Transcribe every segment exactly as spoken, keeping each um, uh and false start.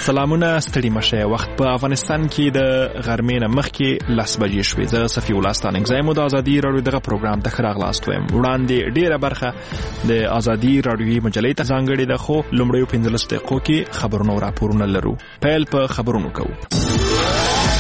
سلامونه ستړي مشه. وخت په افغانستان کې د غرمې نه مخکې لس بجې شوې. زه صفي الله ستانک زایم د ازادي رادیو دغه پروګرام ته راغلاست وایم. وړاندې ډیره برخه د ازادي رادیوي مجلې ته ځانګړې ده، خو لومړی پنځلس دقیقو کې خبرونه او راپورونه لرو. پیل په خبرونو کوو.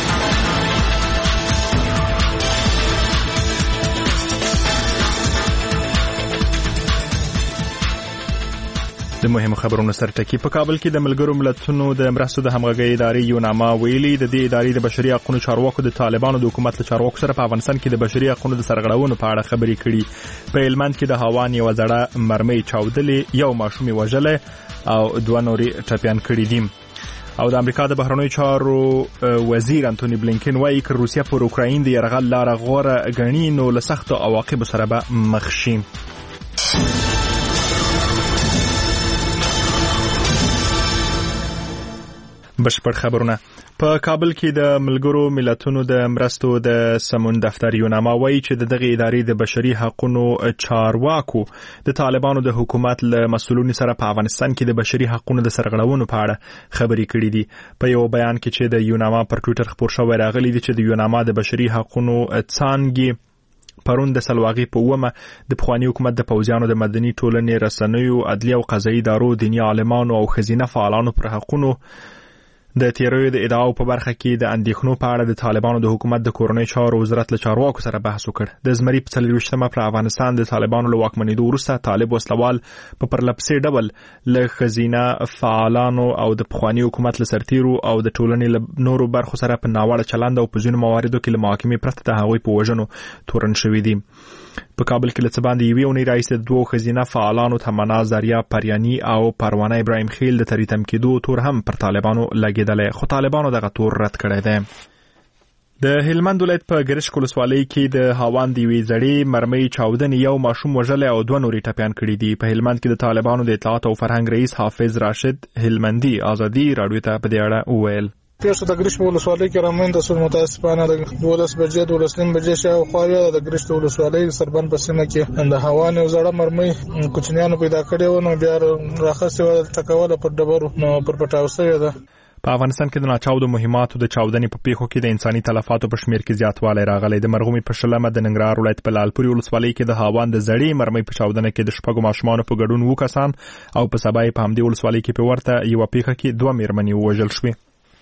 د مهمو خبرونو سرټکی. په کابل کې د ملګرو ملتونو د مرستو د همغږۍ ادارې یوناما ویلي د دې ادارې د بشري حقوقو چارواکو د طالبانو د حکومت له چارواکو سره په افغانستان کې د بشري حقوقو د سرغړونو په اړه خبرې کړي. په هلمند کې د هاوان یو زړه مرمۍ چاودلې، یو ماشوم وژلې او دوه نورې ټپیان کړي دي. او د امریکا د بهرنیو چارو وزیر انټونی بلینکن وايي چې روسیا پر اوکراین د یرغل لار غوره غني نو له سختو عواقبو سره به مخ شي. بشپړ خبرونه. په کابل کې د ملګرو ملتونو د مرستو د سمون دفتر یوناما وایي چې د دغه ادارې د بشري حقوقو چارواکو د طالبانو د حکومت له مسؤلینو سره په افغانستان کې د بشري حقوقو د سرغړونو په اړه خبرې کړې دي. په یو بیان کې چې د یوناما پر ټوئیټر خپور شوی راغلی دی چې د یوناما د بشري حقوقو څانګې پرون د سلواغي په ومه د پخوانی حکومت د پوځیانو د مدني ټولنې رسنیو، عدلیه او قضایي ادارو، دینی عالمانو او خزینه فعالانو پر حقوقو د تیروي د ادعاو په برخه کې د اندېښنو په اړه د طالبانو د حکومت د کورنۍ چارو وزارت له چارواکو سره بحث وکړ. د زمري په څلوېښتمه پر افغانستان د طالبانو له واکمنېدو وروسته طالب وسلوال په پرلپسې ډول له خزینه فعالانو او د پخوانی حکومت له سرتیرو او د ټولنې له نورو برخو سره په ناوړه چلند او په ځینو مواردو کې له محاکمې پرته د هغوی په وژنو تورن شوي دي. په کابل کې لڅ باندې یوې اونۍ راځي د دوه خزینه فعالانو تمنا زاریا پریانی او پروانه ابراهیم خیل د تریتم کېدو تور هم پر طالبانو لګیدل، خو طالبانو دغه تور رد کړی دی. د هلمند ولایت په ګرشک ولسوالۍ کې د هاوان دی وی زړې مرمۍ چاودنې یو ماشوم وژل او دوه نورې ټپیان کړي دي. په هلمند کې د طالبانو د اطلاعات او فرهنګ رئیس حافظ راشد هلمندي ازادي رادیو ته په دې اړه وویل. پیښه د ګرشک ولسوالۍ کې رامنځته شوه. متاسفانه د دولس بجې دولس نیم بجې شاوخوا د ګرشک ولسوالۍ سربند په سیمه کې د هاوان یو زړه مرمۍ کوچنیانو پیدا کړې و، نو بیا راخستې وه ټکوله پر ډبرو نو پر پټاو شوې ده. په افغانستان کې د ناچاودو مهماتو د چاودنې په پیښو کې د انساني تلفاتو په شمیر کې زیاتوالی راغلی. د مرغومي په شلمه د ننګرهار ولایت په لالپورې ولسوالۍ کې د هاوان د زړې مرمۍ په چاودنه کې د شپږو ماشومانو په ګډون اووه کسان او په سبا یې په همدې ولسوالۍ کې په ورته یوه پیښه کې دوه مېرمنې ووژل شوې.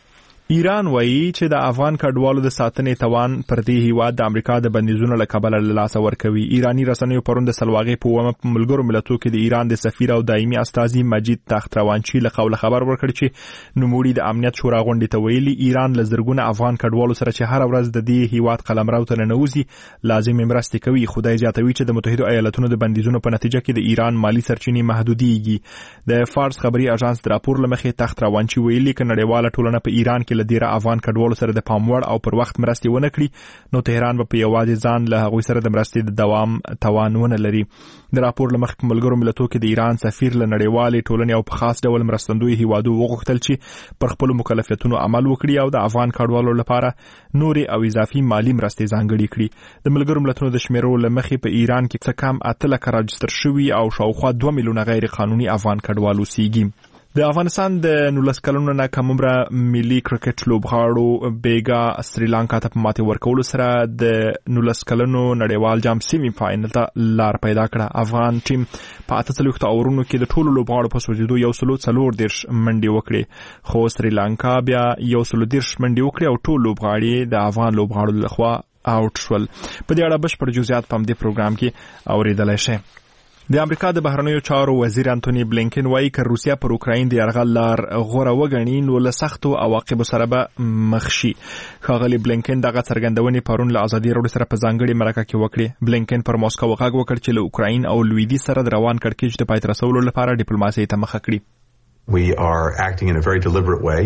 ایران وایي چې د افغان کډوالو د ساتنې توان پر دې هیواد د امریکا د بندیزونو له کبله له لاسه ورکوي. ایرانی رسنیو پرون د سلواغې په ومه په ملګرو ملتونو کې د ایران د سفیر او دایمي استازي مجید تختروانچی له قوله خبر ورکړ چې نوموړي د امنیت شورا غونډې ته ویلي ایران له زرګونه افغان کډوالو سره چې هر ورځ د دې هیواد قلمرو ته ننوځي لازمي مرستې کوي. خدای زیاتوي چې د متحده ایالاتونو د بندیزونو په نتیجه کې د ایران مالی سرچینې محدودېږي. د فارس خبري اژانس د راپور لمخې تختروانچی ویلي چې نړیواله ټولنه په ایران کې له ډیره افغان کډوالو سره د پاموړ او پر وخت مرستې ونه کړي نو تهران به په یوازې ځان له هغوی سره د مرستې د دوام توان ونه لري. د راپور لمخې ملګرو ملتونو کې د ایران سفیر له نړیوالې ټولنې او په خاص ډول مرستندوی هیوادو وغوښتل چې پر خپل مکلفیتونو عمل وکړي او د افغان کډوالو لپاره نورې او اضافي مالی مرستې ځانګړې کړي. د ملګرو ملتونو د شمیرو لمخې په ایران کې څه کم اته لکه راجستر شوي او شاوخوا دوه میلیونه غیر قانوني افغان کډوال اوسېږي. د افغانستان د نولس کلونو نه کم عمره ملي کرکټ لوبغاړو بیګا سریلانکا ته په ماتې ورکولو سره د نولس کلونو نړیوال جام سیمي فاینل ته لار پیدا کړه. افغان ټیم په اته څلوېښتو اورونو کې د ټولو لوبغاړو په سوځېدو یو سلو څلور دېرش منډې وکړې، خو سریلانکا بیا یو سلو دېرش منډې وکړې او ټول لوبغاړي د افغان لوبغاړو لخوا آوټ شول. په دې اړه بشپړ جزئیات په همدې پروګرام کې اورېدلی شئ. د امریکا د بهرنیو چارو وزیر انټونی بلینکن وايي چې روسیا پر اوکراین د یرغل لار غوره وګڼي نو له سختو عواقبو سره به مخ شي. ښاغلي بلینکن دغه څرګندونې پرون له ازادي راډیو سره په ځانګړې مرکه کې وکړې. بلینکن پر موسکو غږ وکړ چې له اوکراین او لویدیځ سره د روان کړکېچ د پای ته رسولو لپاره ډیپلوماسۍ ته مخه کړي. We are acting in a very deliberate way.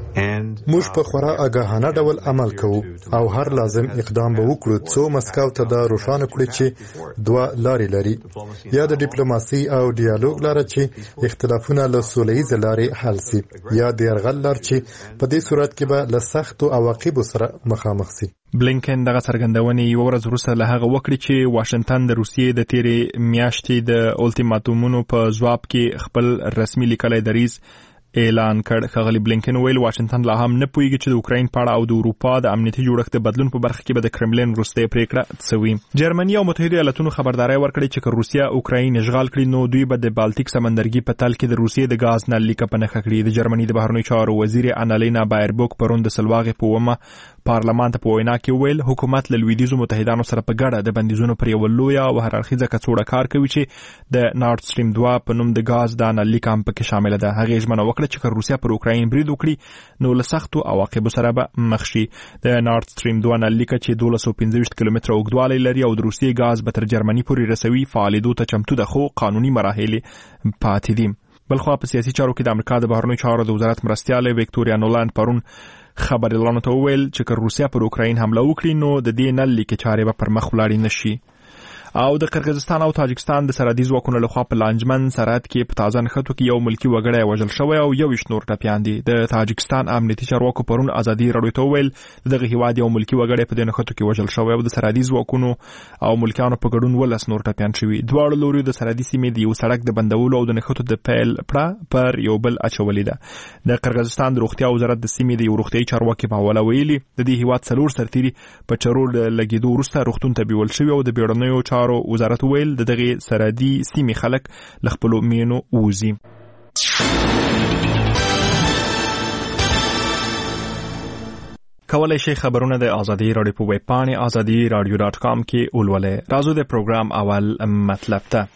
موږ په خورا آګاهانه ډول عمل کوو او هر لازم اقدام به وکړو څو مسکو ته دا روښانه کړي چې دوه لارې لري، یا د ډیپلوماسي او ډیالوګ لاره چې اختلافونه له سولهییزې لارې حل سي، یا د یرغل لار چې په دې صورت کې به له سختو عواقبو سره مخامخ سي. بلینکن دغه څرګندونې یو ورځ وروسته له هغه وکړي چې واشنگټن د روسیې د تیرې میاشتې د الټیماتومونو په ځواب کې خپل رسمي لیکلی دریځ اعلان کړ. ښاغلي بلینکن ویل واشنگټن لا هم نه پوهیږي چې د اوکراین په اړه او د اروپا د امنیتي جوړښت د بدلون په برخه کې به د کرملین وروستۍ پریکړه څه وي. جرمني او متحده ایالاتونو خبرداري ورکړې چې که روسیا اوکراین اشغال کړي نو دوی به د بالټیک سمندرګي په تل کې د روسیې د غاز نل لیک په نښه کړي. د جرمني د بهرنیو چارو وزیر انالینا بایربوک پرون د سلواغې په ومه پارلمان ته په وینا کې ویل حکومت له لویدیځو متحدانو سره په ګډه د بندیزونو پر یو لوی او هررخیزه کڅوړه کار کوي چې د نارد سټریم دوه په نوم د غاز د نل لیک هم پکې شامل ده. هغه ژمنه وکړه چې که روسیا پر اوکراین برید وکړي نو له سختو عواقبو سره به مخ شي. د نارد سټریم دوه نل لیک چې دولس سوه پنځه ویشت کیلومتره اوږدوالی لري او د روسیې غاز به تر جرمني پورې رسوي فعالېدو ته چمتو ده خو قانوني مراحل پاتې دي. بلخوا په سیاسي چارو کې د امریکا د بهرنیو چارو د وزارت مرستیاله ویکټوریا نولند پرون خبريالانو ته وویل چې که روسیا پر اوکراین حمله وکړي نو د دې نل لیک چارې به پر مخ ولاړې نشي. او د قرغیزستان او تاجکستان د سرحدي ځواکونو لخوا په لانجمن سرحد کې په تازه نښتو کې یو ملکی وګړی وژل شوی او یو نور ټپیان دي. د تاجکستان امنیتي چارواکو پرون ازادي راډیو ته ویل دغه هیواد یو ملکی وګړی په دې نښتو کې وژل شوی او د سرحدي ځواکونو او ملکیانو په ګډون ولس نور ټپیان شوي. دواړو لوري د سرحدي سیمې د یو سړک د بندولو او د نښتو د پیل پړه پر یو بل اچولې ده. د قرغیزستان د روغتیا وزارت د سیمې د یو روغتیايي چارواکي په حواله ویلي د دې هیواد څلور سرتیري په چرور لګیدو وروسته روغتون ته بیول شوي او د بیړنیو چارو وزارت ویل د دغه سرحدي سیمې خلک له خپلو مینو ووځي. کولای شئ خبرونه د ازادي راډیو په ویب پاڼې ازادي راډیو ډاټ کام کې ولولئ. راځو د پروګرام اول مطلب ته.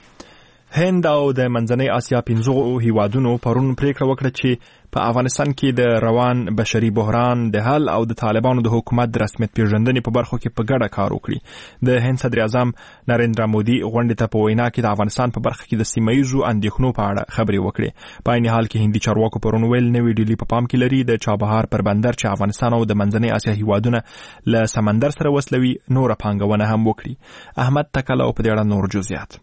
هند او د منځنۍ اسیا پنځو هیوادونو پرون پریکړه وکړه چې په افغانستان کې د روان بشري بحران د حل او د طالبانو د حکومت د رسمیت پیژندنې په برخو کې په ګډه کار وکړي. د هند صدر اعظم نریندرا مودي غونډې ته په وینا کې د افغانستان په برخه کې د سیمایي اندېښنو په اړه خبرې وکړې. په عین حال کې هندي چارواکو پرون ویل نوې ډیلي په پام کې لري د چابهار پر بندر چې افغانستان او د منځنۍ اسیا هیوادونه له سمندر سره وصلوي نور پانګونه هم وکړي. احمد تکل او په دې اړه نور جزئیات.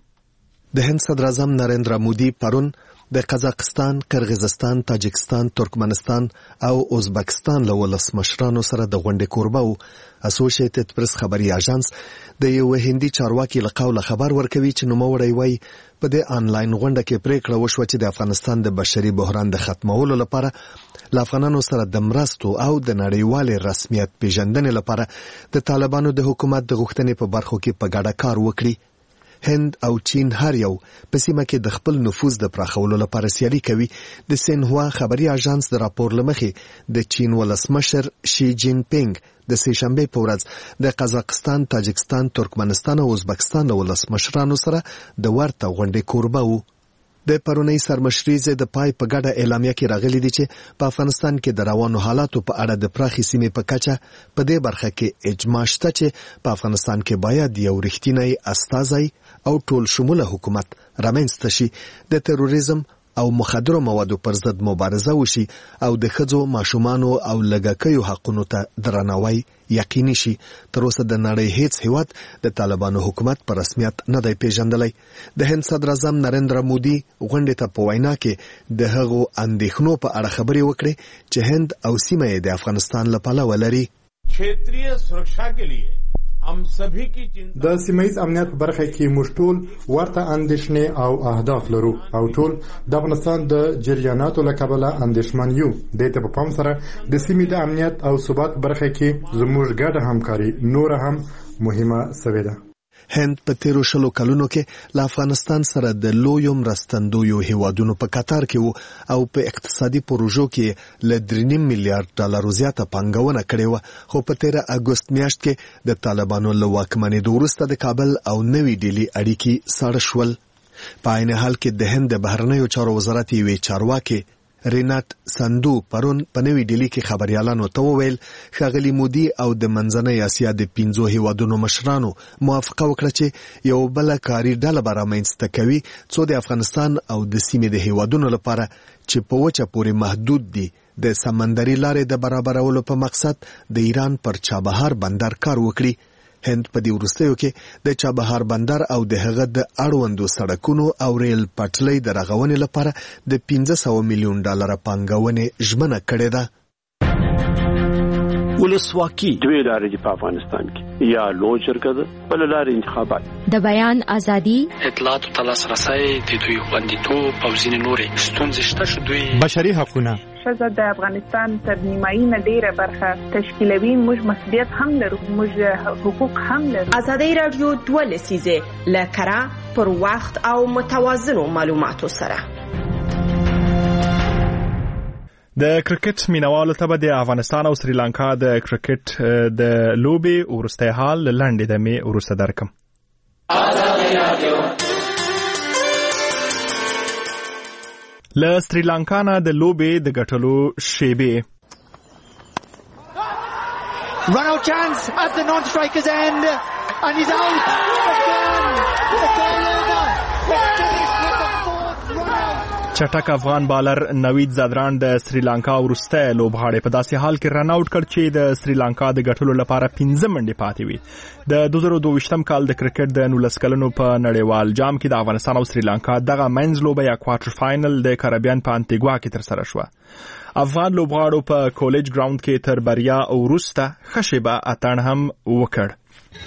د هند صدر اعظم نریندرا مودي پرون د قزاقستان، قرغیزستان، تاجکستان، ترکمنستان او ازبکستان له ولسمشرانو سره د غونډې کوربه وو. اسوسییټډ پریس خبري اژانس د یو هندي چارواکي له قوله خبر ورکوي چې نوموړی وایي په دې آنلاین غونډه کې پریکړه وشوه چې د افغانستان د بشري بحران د ختمولو لپاره له افغانانو سره د مرستو او د نړیوال رسمیت پیژندنې لپاره د طالبانو د حکومت د غوښتنې په برخو کې په ګډه کار وکړي. هند او چین هر یو په سیمه کې د خپل نفوذ د پراخولو لپاره سیالي کوي. د سینهوا خبري اژانس د راپور لمخې د چین ولسمشر شي جین پینګ د سه شنبه په ورځ د قزاقستان، تاجکستان، ترکمنستان او ازبکستان د ولسمشرانو سره د ورته غونډې کوربه وو. د پرونی سرمشریزه د پای په ګډه اعلامیه کې راغلي دي چې په افغانستان کې د روانو حالاتو په اړه د پراخي سیمې په کچه په دې برخه کې اجماع شته چې په افغانستان کې باید یو رښتینی استازی او ټول شموله حکومت رامنځته شي، د تروریزم او مخدرو موادو پر ضد مبارزه وشي او د ښځو، ماشومانو او لږکیو حقونو ته درناوی یقیني شي. تر اوسه د نړۍ هیڅ هیواد د طالبانو حکومت په رسمیت نه دی پیژندلی. د هند صدر اعظم نریندرا مودي غونډې ته په وینا کې د هغو اندېښنو په اړه خبرې وکړې چې هند او سیمه یې د افغانستان له پلوه لري. क्षेत्रीय सुरक्षा के लिए हम सभी की चिंता د سیمایي امنیت په برخه کې موږ ټول ورته اندېښنې او اهداف لرو او ټول د افغانستان د جریاناتو له کبله اندېښمن یو. د ته په پام سره د سیمې د امنیت او ثبات برخه کې زموږ ګډه همکاري نور هم مهمه سوې ده. هند په تیرو شلو کلونو کې له افغانستان سره د لویو مرستندویو هیوادونو په قطار کې وو او په اقتصادي پروژو کې له درې نیم میلیارډ ډالرو زیاته پانګونه کړې وه. خو په تیره اګوست میاشت کې د طالبانو له واکمنېدو وروسته د کابل او نوې ډیلي اړیکې ساړه شول. په عین حال کې د هند د بهرنیو چارو وزارت یوې چارواکي رینات سندو پرون په نوې ډیلي کې خبريالانو ته وویل ښاغلي مودي او د منځنۍ اسیا د پنځو هیوادونو مشرانو موافقه وکړه چې یو بل کاري ډله به رامنځته کوي څو د افغانستان او د سیمې د هیوادونو لپاره چې په وچه پورې محدود دي د سمندري لارې د برابرولو په مقصد د ایران پر چابهار بندر کار وکړي. هند په دې وروستیو کې د چابهار بندر او د هغه د اړوندو سړکونو او ریل پټلۍ د رغونې لپاره د پنځه سوه میلیون ډالر پانګونې ژمنه کړې ده. ولسواکي دوی لارې دي په افغانستان کې، یا لوی شرکت بل لارې انتخابات، د بیان ازادي، اطلاعات او لاسرسي د دوی خوندیتوب او ځینې نورې ستونزې شته شو. دوی بشري حقوقونه ښځه د افغانستان تر نیمایي نه ډیره برخه تشکیلوي. موږ مسؤلیت هم لرو، موږ حقوق هم لرو. ازادي رادیو دوه لسیزه لکرا پر وخت او متوازنو معلوماتو سره. د کرکټ مینوالو ته به د افغانستان او سریلانکا د کرکټ د لوبې ورسته حال لنډې دمې ورسته درکم. ازادي رادیو له سریلانکا نه د لوبې د ګټلو شیبې. Run out chance at the non-striker's end and he's out. It's all over. چټک افغان بالر نوید زادران د سریلانکا ورسته لوبغاړي په داسې حال کې رن آوټ کړ چې د سریلانکا د ګټلو لپاره پنځه منډې پاتې وي. د دوه زره دوه ویشتم کال د کرکټ د نولس کلنو په نړیوال جام کې د افغانستان او سریلانکا دغه منځ لوبه یا کوارټر فائنل د کریبیان په انټیګوا کې تر سره شوه. افغان لوبغاړو په کالج ګراوند کې تر بریا ورسته ښه شیبه اتڼ هم وکړ.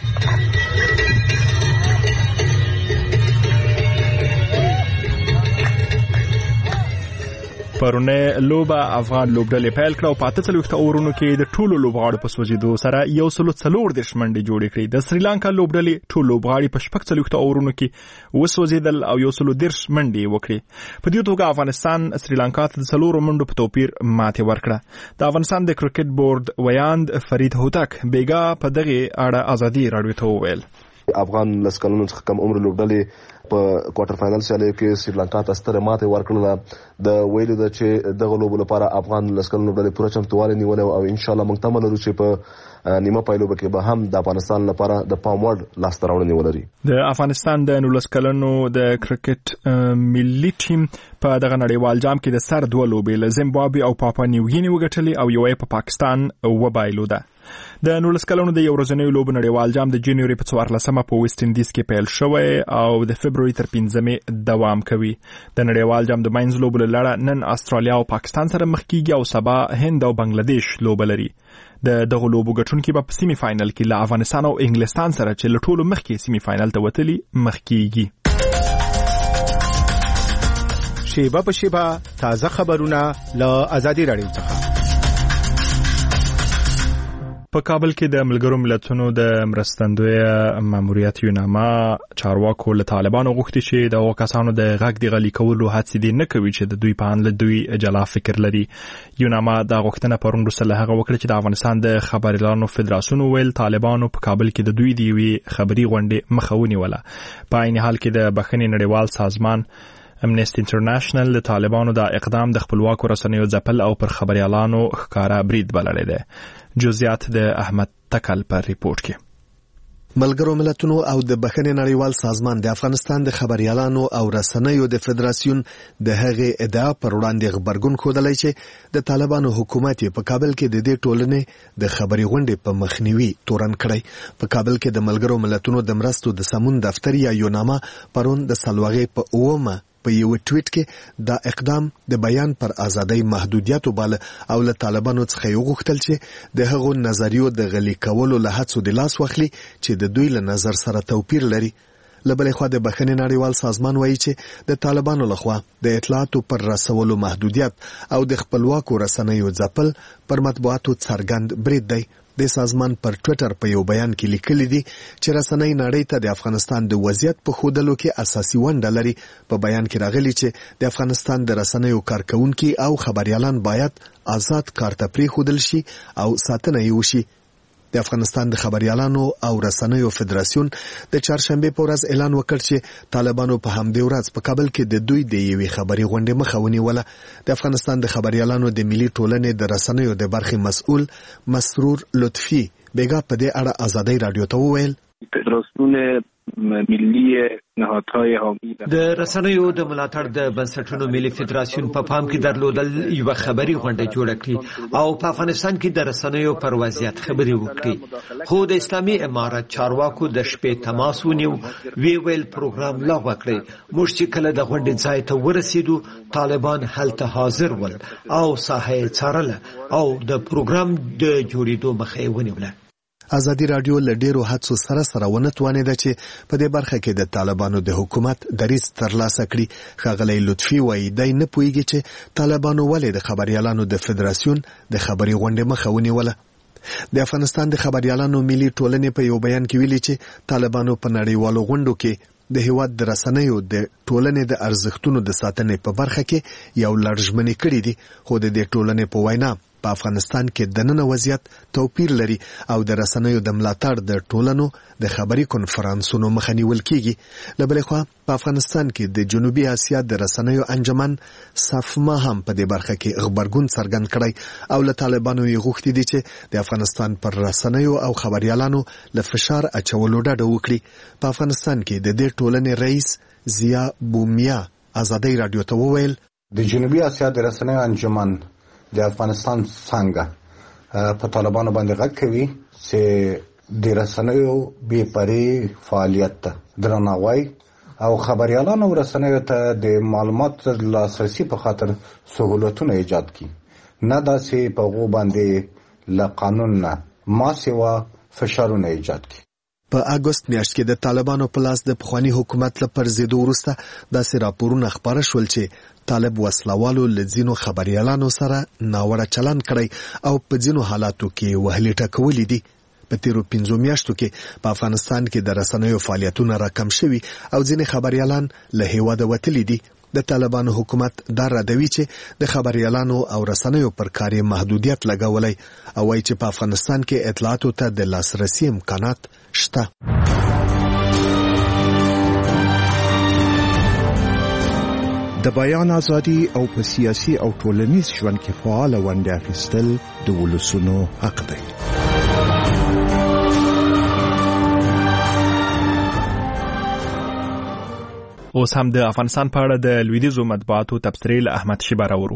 پرونه لوبه افغان لوبډلې پیل کړه او په اته څلوېښت اورونو کې د ټولو لوبغاړو په سوځېدو سره یو سلو څلور دېرش منډې جوړې کړې. د سریلانکا لوبډلې ټول لوبغاړي په شپږ څلوېښت اورونو کې وسوځېدل او یو سلو دېرش منډې وکړې. په دې توګه افغانستان سریلانکا ته د څلورو منډو په توپیر ماتې ورکړه. د افغانستان د کرکټ بورډ ویاند فرید هوتک بیګا په دغه اړه ازادي راډیو ته وویل. افغان لسکلونو څخه کم عمر لوبډلې په کوارټر فائنل سیالیو کې سریلانکا ته ستره ماتې ورکړله. د ویلو ده چې دغه لوبو لپاره افغان لسکلونو لوبډلې پوره چمتووالی نیولی او ان شاء الله موږ تمه لرو چې په نیمه پایلوبه کې به هم د افغانستان لپاره د پام وړ لاسته راوړنې ولري. د افغانستان د نولس کلنو د کرکټ ملي ټیم په دغه نړیوال جام کې د سر دوه لوبې له زیمبابوې او پاپا نیوګیني وګټلې او یوه په پاکستان وبایلوده. د نولس کلونو د یو ورځنیو لوبو نړیوال جام د جنوري په څوارلسمه په ویسټ انډیز کې پیل شوی او د فبروري تر پنځمې دوام کوي. د نړیوال جام د ماینز لوبو له لړه نن استرالیا او پاکستان سره مخ کیږي او سبا هند او بنگلاديش لوبه لري. د دغه لوبو ګټونکي به په سیمي فائنل کې له افغانستان او انګلستان سره چې له ټولو مخکې سیمي فائنل ته وتلي مخ کیږي. شیبه په شیبه تازه خبرونه له ازادي راډیو څخه. په کابل کې د ملګرو ملتونو د مرستندوی ماموریت یوناما چارواکو له طالبانو غوښتي چې د هغو کسانو د غږ د غلي کولو هڅې دې نه کوي چې د دوی په اړه دوی جلا فکر لري. یوناما دا غوښتنه پرون وروسته له هغه وکړه چې د افغانستان د خبریالانو فدراسیون ویل طالبانو په کابل کې د دوی د یوې خبري غونډې مخه ونیوله. په عین حال کې د بخښنې نړیوال سازمان امنیسټي انټرنیشنل د طالبانو د اقدام د خپلواکو رسنیو ځپل او پر خبريالانو ښکارا برید بللی دی. جزئیات د احمد تکل پر ریپورت کې. ملګرو ملتونو او د بخښنې نړیوال سازمان د افغانستان د خبريالانو او رسنیو د فدراسیون د هغې ادعا پر وړاندې خبرګون ښودلی چې د طالبانو حکومت په کابل کې د دې ټولنې د خبري غونډې په مخنیوي تورن کړی. په کابل کې د ملګرو ملتونو د مرستو د سمون دفتر یا یوناما پرون د سلوغې په اومه په یو ټویټ کې دا اقدام د بیان پر ازادۍ محدودیت وباله او له طالبانو څخه یو غوښتل چې د هغو نظریو د غلي کولو له هڅو د لاس واخلي چې د دوی له نظر سره توپیر لري. له بلې خوا د بخښنې نړیوال سازمان وایي چې د طالبانو لخوا د اطلاعاتو پر رسولو محدودیت او د خپلواکو رسنیو ځپل پر مطبوعاتو څرګند برید دی. د سازمان پر ټویټر په یو بیان کې لیکلي دي چې رسنۍ نړۍ ته د افغانستان د وضعیت په ښودلو کې اساسي ونډه لري. په بیان کې راغلي چې د افغانستان د رسنیو کارکونکي او خبريالان باید آزاد کار ته پرېښودل شي او ساتنه یې وشي. د افغانستان د خبريالانو او رسنیو فدراسیون د چهارشنبه په ورځ اعلان وکړ چې طالبانو په همدې ورځ په کابل کې د دوی د یوې خبري غونډې مخه ونیوله. د افغانستان د خبريالانو د ملي ټولنې د رسنیو د برخې مسؤل مسرور لطفي بیګا په دې اړه ازادي رادیو ته وویل. فدراسیون ملی نهادهای حامی د رسنیو د ملاتړ د بنسټونو ملي فدراسیون په پام کې درلودل یو خبري غونډه جوړه کړي او په افغانستان کې د رسنیو پر وضعیت خبري وکړي. خو د اسلامي امارت چارواکو د شپې تماس ونیو، وی ویل پروګرام لغوه کړی. موږ چې کله د غونډې ځای ته ورسېدو طالبان هلته حاضر ول او ساحه څارله او د پروګرام د جوړېدو مخه یې ونیوله. ازادي رادیو له ډیرو هڅو سره سره ونه توانیده چې په دې برخه کې د طالبانو د حکومت دریځ ترلاسه کړي. ښاغلی لطفي وایي دی نه پوهیږي چې طالبانو ولې د خبریالانو د فدراسیون د خبري غونډې مخه ونیوله. د افغانستان د خبریالانو ملي ټولنې په یو بیان کې ویلي چې طالبانو په نړیوالو غونډو کې د هیواد د رسنیو د ټولنې د ارزښتونو د ساتنې په برخه کې یو لړژمنې کړې دي، خو د دې ټولنې په وینا په افغانستان کې د نن وضعیت توپیر لري او د رسنیو د ملاتړ د ټولنو د خبري کنفرانسونو مخه نیول کیږي. له بلې خوا په افغانستان کې د جنوبي اسیا د رسنیو انجمن صفما هم په دې برخه کې خبرګون څرګند کړی او له طالبانو یې غوښتي دي چې د افغانستان پر رسنیو او خبريالانو له فشار اچولو ډډه وکړي. په افغانستان کې د دې ټولنې رئیس ضیا بومیا ازادي رادیو ته وویل د جنوبي اسیا د رسنیو انجمن د افغانستان څنګه په طالبانو باندې غږ کوي چې د رسنیو بې پرې فعالیت درناوی او خبريالانو رسنیو ته د معلومات لاسرسي په خاطر سہولتونه ایجاد کړي، نه داسې په غو باندې له قانون نه ما سوا فشارونه ایجاد کړي. په اگست میاشت کې د طالبانو په لاس د پخوانی حکومت له پرځېدو وروسته داسې راپورونه خبره شول چې طالب وسلوالو له ځینو خبريالانو سره ناوړه چلند کړی او په ځینو حالاتو کې وهلې ټکولې دي. په تیرو پنځو میاشتو کې په افغانستان کې د رسنیو فعالیتونه راکم شوي او ځینې خبريالان له هیواده وتلي دي. د طالبانو حکومت دا ردوي چې د خبريالانو او رسنیو پر کار محدودیت لګولای او وايي چې په افغانستان کې اطلاعاتو ته د لاسرسي امکانات شته. د بیان ازادي او په سیاسي او ټولنیز ژوند کې فعال ونډه اخیستل د ولسونو حق دی. اوس هم د افغانستان په اړه د لویدیځو مطبوعاتو تبصرې له احمد شیبه راوړو.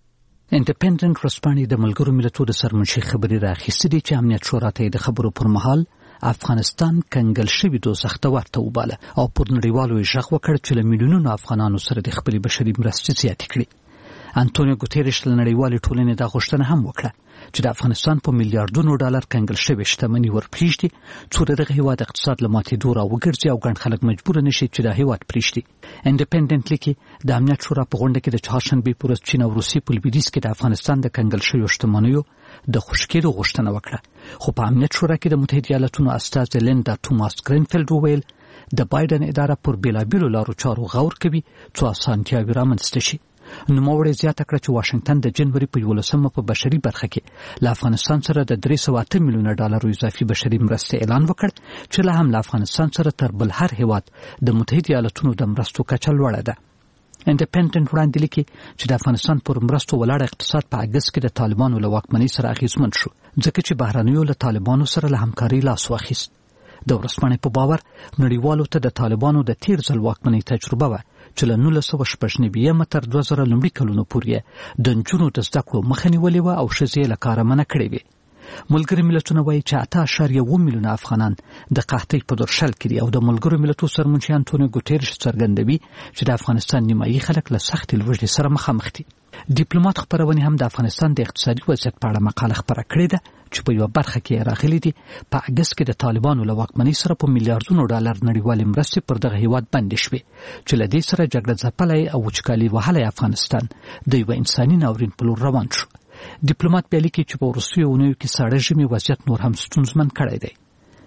انډیپندنت ورځپاڼې د ملګرو ملتونو د سرمنشي خبري راخیستې دي چې امنیت شورا ته د خبرو پر مهال افغانستان کنګل شوی دوزخ ته ورته وباله او پر نړیوالو یې غږ وکړ چې له میلیونونو افغانانو سره د خپلې بشري مرستې زیاتې کړي. انټونیو ګوتيريش له نړیوالې ټولنې دا غوښتنه هم وکړه چې د افغانستان په میلیارډونو ډالر کنګل شوی شتمنۍ ورپریږدي څو دغه هیواد اقتصاد له ماتېدو راوګرځي او ګڼ خلک مجبور نشي چې دا هیواد پریږدي. انډیپندنت لیکي د امنیت شورا په غونډه کې د چهارشنبې په ورځ چین او روسیې په لویدیځ کې د افغانستان د کنګل شویو شتمنیو د خوشکېدو غوښتنه وکړه، خو په امنیت شورا کې د متحده ایالاتونو استازي لیندا توماس ګرینفیلډ وویل د بایدن اداره پر بیلابیلو لارو چارو غور کوي څو اسانتیاوې رامنځته شي. نوموړی زیاته کړه چې واشنگټن د جنوري په یولسمه په بشري برخه کې له افغانستان سره د درې سوه اته میلیونه ډالرو اضافي بشري مرستې اعلان وکړ چې لا هم له افغانستان سره تر بل هر هیواد د متحده ایالاتونو د مرستو کچه لوړه ده. انډیپندنت وړاندې لیکي چې د افغانستان پر مرستو ولاړ اقتصاد په اگست کې د طالبانو له واکمنۍ سره اغیزمن شو ځکه چې بهرنیو له طالبانو سره له همکارۍ لاس واخیست. د ورځپاڼې په باور نړیوالو ته د طالبانو د تیر ځل واکمنۍ تجربه وه چې له نولس سوه شپږ نوي تر دوه زره لومړي کلونو پورې د نجونو د زده کړو مخه نیولې وه او ښځې له کاره منع کړې وې. ملګري ملتونه وایي چې اته اعشاریه اووه میلیونه افغانان د قحطۍ په درشل کې دي او د ملګرو ملتونو سرمنشي انټونیو ګوتيريش څرګندوي چې د افغانستان نیمایي خلک له سختې لوږې سره مخامخ دي. ډیپلوماټ خبرونه هم د افغانستان د اقتصادي وضعیت په اړه مقاله خبره کړې ده چې په یو برخه کې راغلي دي په اگست کې د طالبانو له واکمنۍ سره په میلیارډونو ډالر نړیوالې مرستې پر دغه هیواد بندې شوې چې له دې سره جګړه ځپلی او وچکالي وهلی افغانستان د یوه انساني ناورین په لور روان شو. ډیپلوماټ بیا لیکي چې په وروستیو اونیو کې ساړه ژمي وضعیت نور هم ستونزمن کړی دی.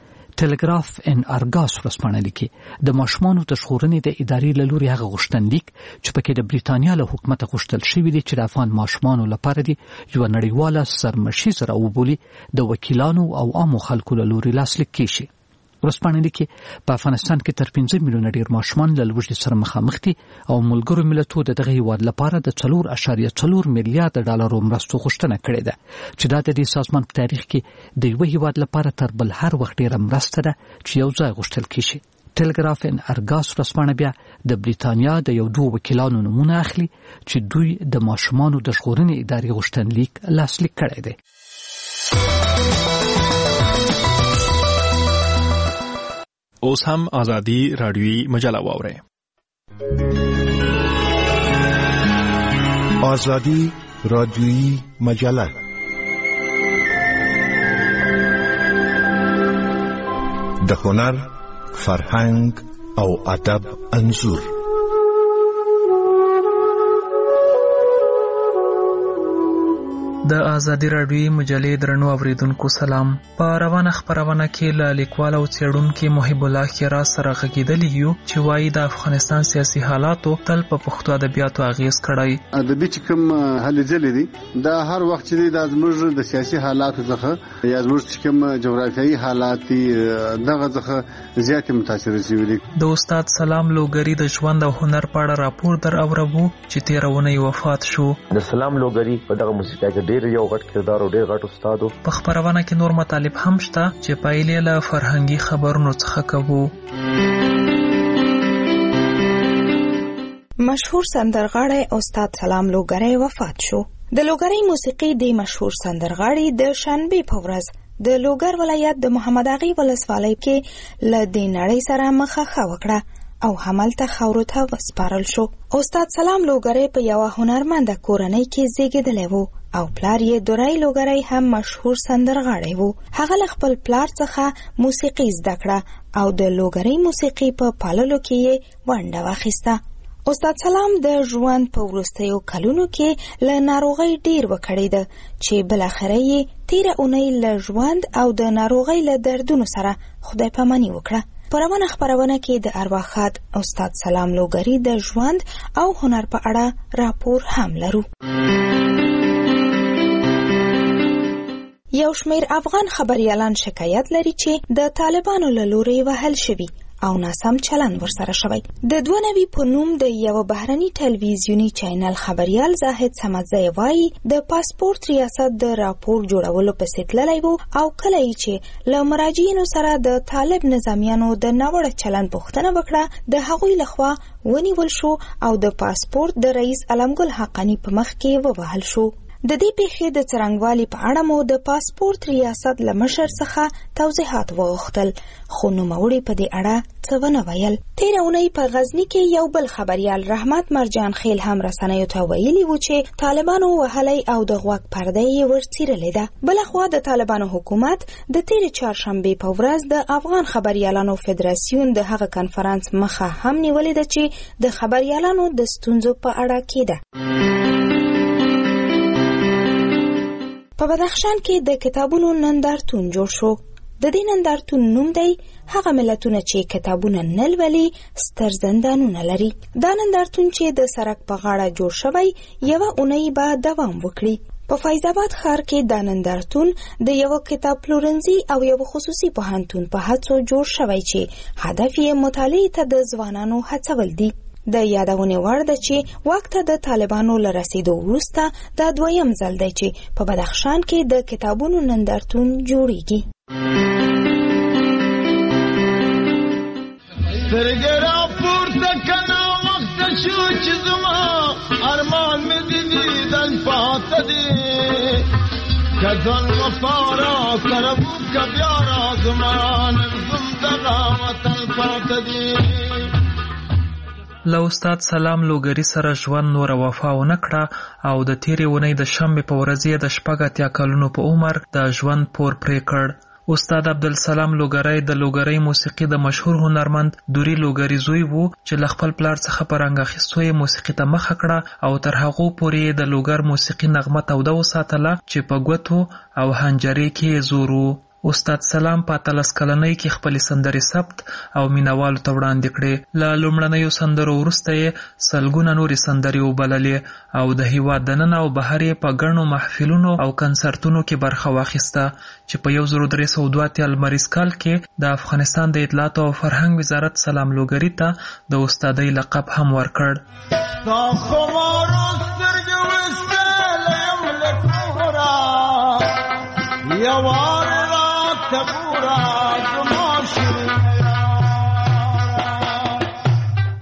ټلګراف ان ارګاس ورځپاڼه لیکي د ماشومانو د ژغورنې د ادارې له لوري هغه غوښتنلیک چې پکې د بریتانیا له حکومته غوښتل شوي دي چې د افغان ماشومانو لپاره دي یوه نړیواله سرمشیزه راوبولي د وکیلانو او عامو خلکو له لوري لاسلیک کیشي. ورځپاڼه لیکي په افغانستان کې تر پنځه میلیونه ډیر ماشومان له لوږې سره مخامخ دي او ملګرو ملتونو د دغه هیواد لپاره د څلور اعشاریه څلور میلیارډ ډالرو مرستو غوښتنه کړې ده چې دا د دې سازمان په تاریخ کې د یوه هیواد لپاره تر بل هر وخت ډیره مرسته ده چې یو ځای غوښتل کیشي. ټلګراف ان ارګاس ورځپاڼه بیا د بریتانیا د یو دوه وکیلانو نومونه اخلي چې دوی د ماشومانو د ژغورنې ادارې غوښتنلیک لاسلیک کړی دی. اوس هم ازادي رادیوي مجله واورئ. ازادي رادیوي مجله د هنر، فرهنګ او ادب انځور. د ازادي رادیوي مجلې درنو اوریدونکو سلام. په روانه خبرونه کې له لیکوال او څېړونکي محب الله خیرات سره غږیدلی یو چې وایي د افغانستان سیاسي حالاتو تل په پښتو ادبیاتو اغیز کړی. ادبي چې کوم هلې ځلې دي دا هر وخت چې د زموږ د سیاسي حالاتو څخه یا زموږ چې کوم جغرافیایي حالات دي دغه څخه زیات متاثر شوي دي. د استاد سلام لوګری د ژوند او هنر په اړه راپور در اورو چې تیرونه وفات شو. د سلام لوګری په دغه موسیقۍ کې ډېر یو غټ کردار او ډېر غټ استاد و. په خبرونه کې نور مطالب هم شته چې پایلې له فرهنګي خبرونو څخه کوو. مشهور سندرغاړی استاد سلام لوګری وفات شو. د لوګری موسیقي د مشهور سندرغاړي د شنبه په ورځ د لوګر ولایت د محمد اغي ولسوالۍ کې له دې نړۍ سره مخه وکړه او همالته خاورو ته وسپارل شو. استاد سلام لوګری په یو هنرمند کورنۍ کې زیږیدلی وو او پلار یې دورای لوګری هم مشهور سندرغاړی وو. هغه له خپل پلار څخه موسیقي زده کړه او د لوګری موسیقي په پاللو کې یې ونډه واخیسته. استاد سلام د ژوند په وروستیو کلونو کې له ناروغۍ ډیر وکړیده چې بل اخره یې تیره اونۍ له ژوند او د ناروغۍ له دردونو سره خدای پاماني وکړه. په روانه خبرونه کې د ارواښاد استاد سلام لوګری د ژوند او هنر په اړه راپور هم لرو. یو شمیر افغان خبريالان شکایت لري چې د طالبانو له لوري وهل شوي او ناسم چلند ورسره شوی. د دوه نوي په نوم د یو بهرني ټلویزیونی چینل خبريال زاهد سمدزی وایي د پاسپورت ریاست د راپور جوړولو پسې تللی وو او کله چې له مراجعینو سره د طالب نظامیانو د ناوړه چلند پوښتنه وکړه د هغوی لخوا ونیول شو او د پاسپورت د رئیس علمګل حقانی په مخ کې ووهل شو. د دې پیښې د څرنګوالي په اړه مو د پاسپورت ریاست له مشر څخه توضیحات وغوښتل خو نوموړي په دې اړه څه ونه ویل. تېره اونۍ په غزني کې یو بل خبريال رحمت مرجان خیل هم رسنیو ته ویلي و چې طالبانو وهلی او د غوږ پرده یې ورڅیرلې ده. بلخوا د طالبانو حکومت د تېرې چهارشنبې په ورځ د افغان خبريالانو فدراسیون د هغه کنفرانس مخه هم نیولې ده چې د خبريالانو د ستونزو په اړه کېده. په بدخشان کې د کتابونو نندارتون جوړ شو. د دې نندارتون نوم دی هغه ملتونه چې کتابونه نه لولي ستر زندانونه لري. دا نندارتون چې د سړک په غاړه جوړ شوی یوه اونۍ به دوام وکړي. په فیض آباد ښار کې دا نندارتون د یو کتاب پلورنځي او یو خصوصي پوهنتون په هڅو جوړ شوی چې هدف یې مطالعې ته د ځوانانو هڅول دي. د یادونې وړ ده چې واک ته د طالبانو له رسیدو وروسته دا دویم ځل دی چې په بدخشان کې د کتابونو نندارتون جوړیږي. سترګې راپورته کړه وخت شو چې زما ارمان مې دي دیدن پاته دي که ځان لپاره سره که بیا راځما نرځم دغه وطن پاته دي. له استاد سلام لوګری سره ژوند نور وفا ونه کړه او د تیرې اونۍ د شنبې په ورځ یې د شپږ اتیا کلونو په عمر د ژوند پور پرې کړ. استاد عبدالسلام لوګری د لوګری موسیقي د مشهور هنرمند دوري لوګری زوی وو چې له خپل پلار څخه په رنګ اخیستو یې موسیقي ته مخه کړه او تر هغو پورې د لوګر موسیقي نغمه توده وساتله چې په ګوتو او هنجرې کې زور وو. استاد سلام په اتلس کلنۍ کې خپلې سندرې ثبت او مینوالو ته وړاندې کړې. له لومړنیو سندرو وروسته یې سلګونه نورې سندرې وبللې او د هیواد دننه او بهر یې په ګڼو محفلونو او کنسرتونو کې برخه واخیسته چې په یو زر درې سوه دوه اتیا لمریز کال کې د افغانستان د اطلاعاتو او فرهنګ وزارت سلام لوګری ته د استادۍ لقب هم ورکړ.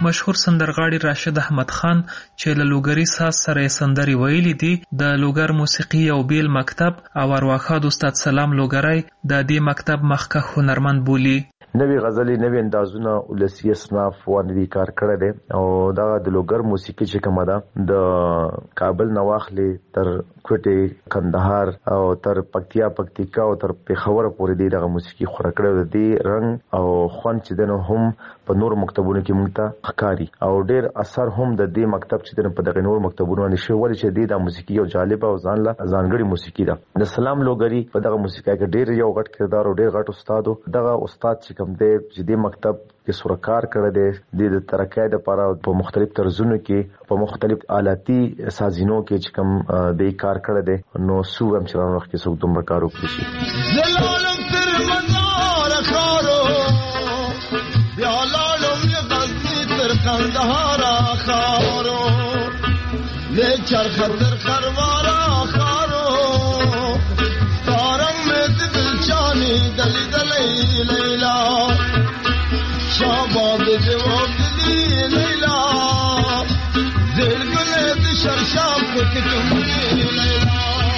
مشهور سندرغاړي راشد احمد خان چې له لوګري ساز سره سندري ویلي دي د لوګر موسیقي او بیل مکتب او ارواخاد استاد سلام لوګرای د دې مکتب مخکښ هنرمند بولی. نوی غزلې نوی اندازونه ولسی اصناف باندې کار کړی دی او دا د لوګر موسیقي چې کومه ده د کابل نواخلي تر کوټي کندهار او تر پکتیا پکتیکا او تر پیښور پورې دی دغه موسیقي خورا کړی دی رنګ او خوان چې دنه هم په نور مکتبونو کې موږ ته ښکاری او ډیر اثر هم د دې مکتب چې دنه په دغه نور مکتبونو باندې شو ولې چې د موسیقي یو جالب او ځان له ځانګړي موسیقي ده. د سلام لوګری په دغه موسیقي کې ډیر یو غټ کردار او ډیر غټ استاد دغه استاد چې کوم دی چې د مکتب کې سورکار کړی دی د ترقۍ لپاره په مختلف طرزونو کې په مختلف آلاتي سازینو کې چې کوم د کار کړی دی نو سو هم چې راوخت کې څوک دومره کار وکړي شي. زلالم تر مزار خارو بیا لاړم غزني تر کندهار خارو له چرخ تر خروارا خارو تارنګ مې دل چاني دلی دلی لیلا شاباد جواب دلی لیلا زرګل د شرشام کې کوم لیلا.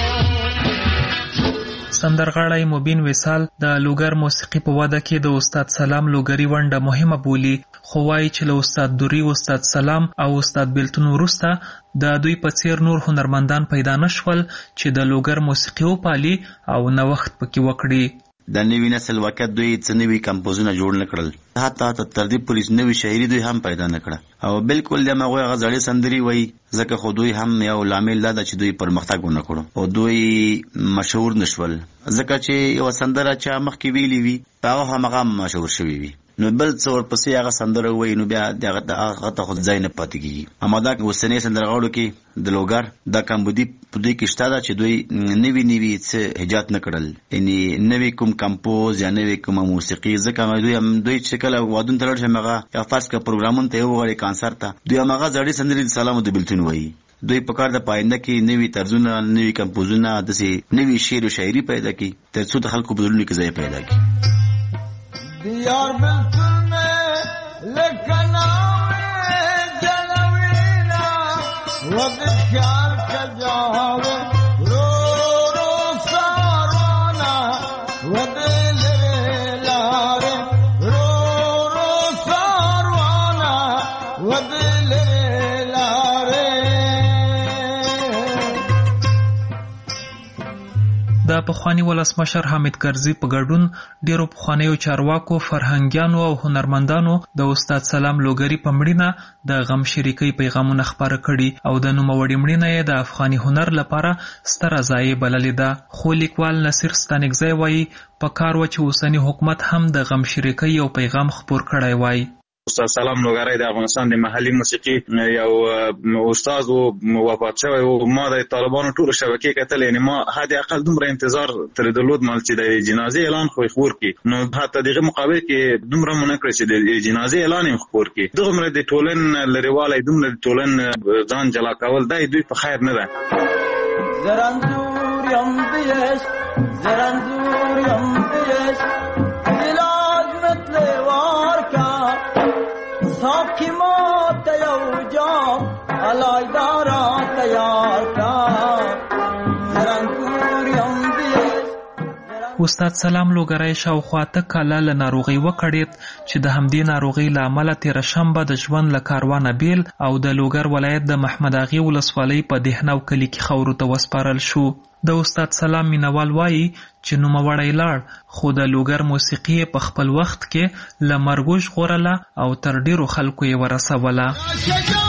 سندرغاړی مبین وصال د لوګر موسیقي په وده کې د استاد سلام لوګری ونډه مهمه بولی خو وايي چې له استاد دوری استاد سلام او استاد بیلتون وروسته د دوی په څیر نور هنرمندان پیدا نشول چې د لوګر موسیقي او پالي او نوښت پکې وکړي. د نوی نسل وخت دوی څه نوی کمپوزونه جوړ نکړل حتی تر دې پولیس نوی شاعري دوی هم پیدا نکړه او بالکل د مغوی غزړې سندري وای ځکه خو دوی هم یو لامل دا چې دوی پرمختګ ونکړو او دوی مشهور نشول ځکه چې یو سندره چې مخکې ویلي وي هغه هم مشهور شوی وي نو بل څور پسې هغه سندره وای نو بیا دغه هغه ته خود ځای نه پاتې کیږي. اما دا وسنې سندرغاړو کې د لوګر د کمبودي په دوی کې شته چې دوی نوی نوی څه ایجاد نکړل یعنی نوی کوم کمپوز یا نوی کوم موسیقي ځکه دوی هم دوی چې کله وادون تلل شي مغه یا فرض کا پروګرامون ته وغړي کانسرت ته دوی هغه ځړې سندري سلام د بلتون وای دوی په کار د پاینده کې نوی طرزونه نوی کمپوزونه د سي نوی شعر او شاعري پیدا کی تر څو د خلکو په ځلونو کې ځای پیدا کی. دیار بلتون میں لکھناوے جلوینا وقت خیال کا جاوے رو رو سارونا ودل لارے رو رو سارونا ودل لارے. د پخوانی ولسمشر حامد کرزي په ګډون ډیرو پخوانیو چارواکو فرهنګیانو او هنرمندانو د استاد سلام لوګری په مړینه د غم شریکۍ پیغامونه خپاره کړي او د نوموړي مړینه یې د افغاني هنر لپاره ستره ضایعه بللې ده. خو لیکوال نصیر ستانکزی وایي په کار و چې اوسنی حکومت هم د غم شریکۍ یو پیغام خپور کړی وای. استاد سلام لوګری د افغانستان د محلي موسیقي یو استاد او وفات شوی او ما د طالبانو ټول شبکې کتل یعنی ما حد اقل دومره انتظار تر درلود مال چې د جنازې اعلان خو خبر کی نو حتی دغه مقابل کې دومره مونږ کړی چې د جنازې اعلان یې خبر کی دغه د ټولن لريواله دومره ټولن ځان جلا کول د دوی په خیر نه ده. زرندور یم دیش زرندور یم دیش علاج مثل وار کا ساکی ما تیو جا علاج دارا تیار کا زرندور یم دیش. استاد سلام لوګری شاوخوا ته کاله له ناروغۍ وکړېد چې د همدې ناروغۍ له امله تېره شنبه د ژوند له کاروانه بیل او د لوګر ولایت د محمد اغې ولسوالۍ په دهنو کلي کې خاورو ته وسپارل شو. د استاد سلام مینوال وایي چې نوموړی لاړ خو د لوګر موسیقي په خپل وخت کې له مرګ ژغورله او تر ډیرو خلکو یې ورسوله.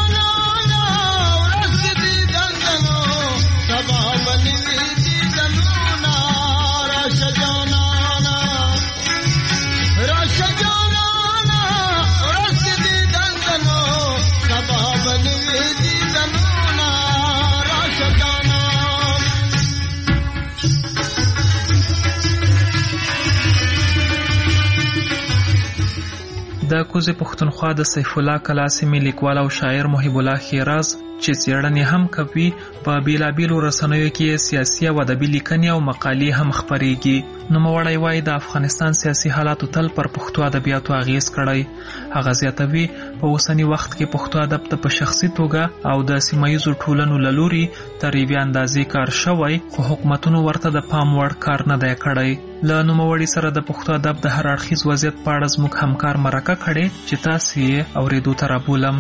د کوزې پښتونخوا د سیف الله کلاسمي لیکوال او شاعر محب الله خیراز چې څېړنې هم کوي. په بیلابیلو رسنیو کې سیاسي او ادبي لیکنې او مقالې هم خپرېږي. نوموړی وایي د افغانستان سیاسي حالاتو تل پر پښتو ادبیاتو اغیز کړی. هغه زیاتوي په اوسني وخت کې پښتو ادب ته په شخصي توګه او د سیمه ییزو ټولنو له لوري تر یوې اندازې کار شوی، خو حکومتونو ورته د پام وړ کار نه دی کړی. له نوموړي سره د پښتو ادب د هر اړخیز وضعیت په اړه زموږ همکار مرکه کړې چې تاسو یې اورېدو ته رابولم.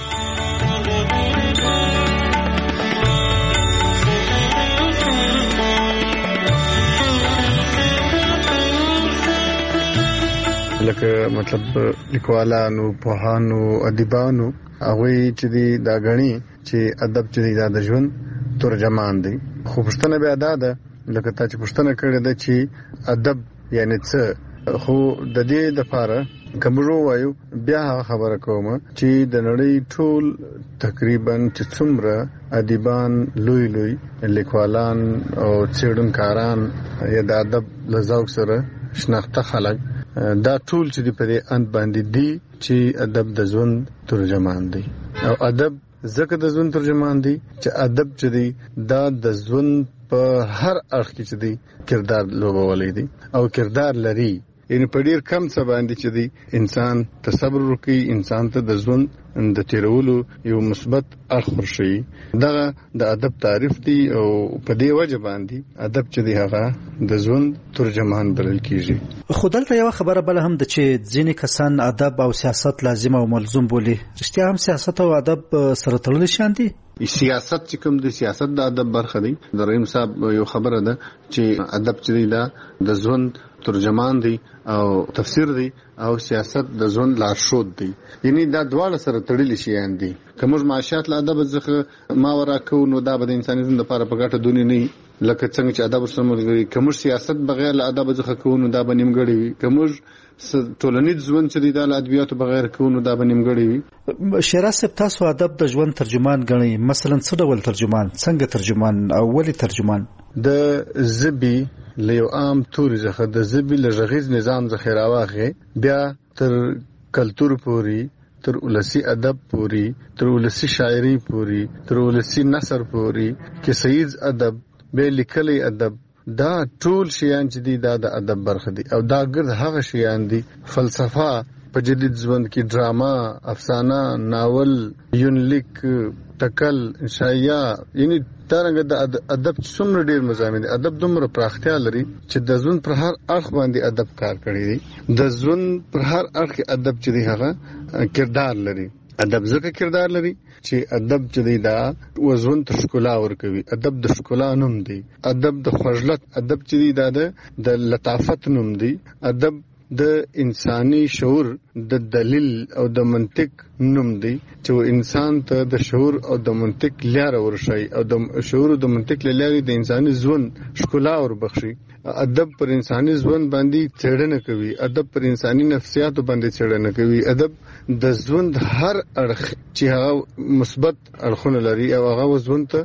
لکه مطلب لیکوالانو، پوهانو، ادیبانو هغه چې دی دا غني چې ادب چې دی دا د ژوند ترجمان دی. خو پښتنه بیا دا ده لکه تا چې پښتنه کړې ده چې ادب یعنی څه، خو د دې لپاره کومو وایو بیا خبره کوم چې د نړۍ ټول تقریبا چې څومره ادیبان، لوی لوی لیکوالان او څېړونکاران یا د ادب له ذوق سره شناخته خلک، دا ټول چې په دې اند باندې دي چې ادب د ژوند ترجمان دی. او ادب ځکه د ژوند ترجمان دی چې ادب چې دی دا د ژوند په هر اړخ کې چې دی کردار لوبولی دی او کردار لري. یعنی په ډیر کم څه باندې چې دی انسان تصبر وکړي، انسان ته د ژوند د تیرولو یو مثبت اړخ ورشي. دغه د ادب تعریف دی او په دې وجه باندې ادب چې دی هغه د ژوند ترجمان بلل کیږي. خو دلته یو خبره بل هم د چې ځینې کسان ادب او سیاست لازم او ملزوم بولي. رښتیا هم سیاست او ادب سره تړلي شان دي؟ سیاست چې کوم دی سیاست د ادب برخه دی. د رحیم صاحب یو خبره ده چې ادب چې دی دا د ژوند ترجمان دی او تفسیر دی او سیاست د ژوند لارښود دی. یعنی دا دواړه سره تړلي شیان دي. کوم معاشات له ادب څخه ما ورکو نو دا به د انساني ژوند لپاره په ګټه دونی نه لکه څنګه چې ادب سره ملګری. کوم سیاست بغیر له ادب څخه کوو نو دا به نیمګړی وي. کوم ټولنیز ژوند چې د ادبیاتو بغیر کوو نو دا به نیمګړی وي. شیراز صاحب، تاسو ادب د ژوند ترجمان ګڼئ. مثلا څه ډول ترجمان، څنګه ترجمان او ولې ترجمان؟ د ژبې له یو عام توري څخه د ژبې له غږیز نظام څخه راوغه بیا تر کلتور پوري، تر ولسی ادب پوري، تر ولسی شاعري پوري، تر ولسی نثر پوري، کیسیز ادب، به لیکلي ادب، دا ټول شیان چې دي دا د ادب برخه دي. او دا ګرد هغه شیان دي فلسفه په جدید ژوند کې، ډراما، افسانه، ناول، یونلیک، تکل، انشائیه، یعنی دارنګه د ادب څومره ډیر مضامین دي. ادب دومره پراختیا لري چې د ژوند پر هر اړخ باندې ادب کار کوي. د ژوند پر هر اړخ ادب چې دی هغه کردار لري. ادب ځکه کردار لري چې ادب چې دی دا وزن ته ښکلا ورکوي. ادب د ښکلا نوم دی. ادب د خوږلت، ادب چې دی دا د لطافت نوم دی. ادب د انساني شعور د دلیل او د منطق نوم دی چې انسان ته د شعور او د منطق لاره ورشي او د شعور او د منطق لاره د انساني ژوند ښکلا وربخشي. ادب پر انساني ژوند باندې څېړنه کوي. ادب پر انساني نفسیاتو باندې څېړنه کوي. ادب د ژوند هر اړخ چې هغه مثبت اړخونه لري او هغه ژوند ته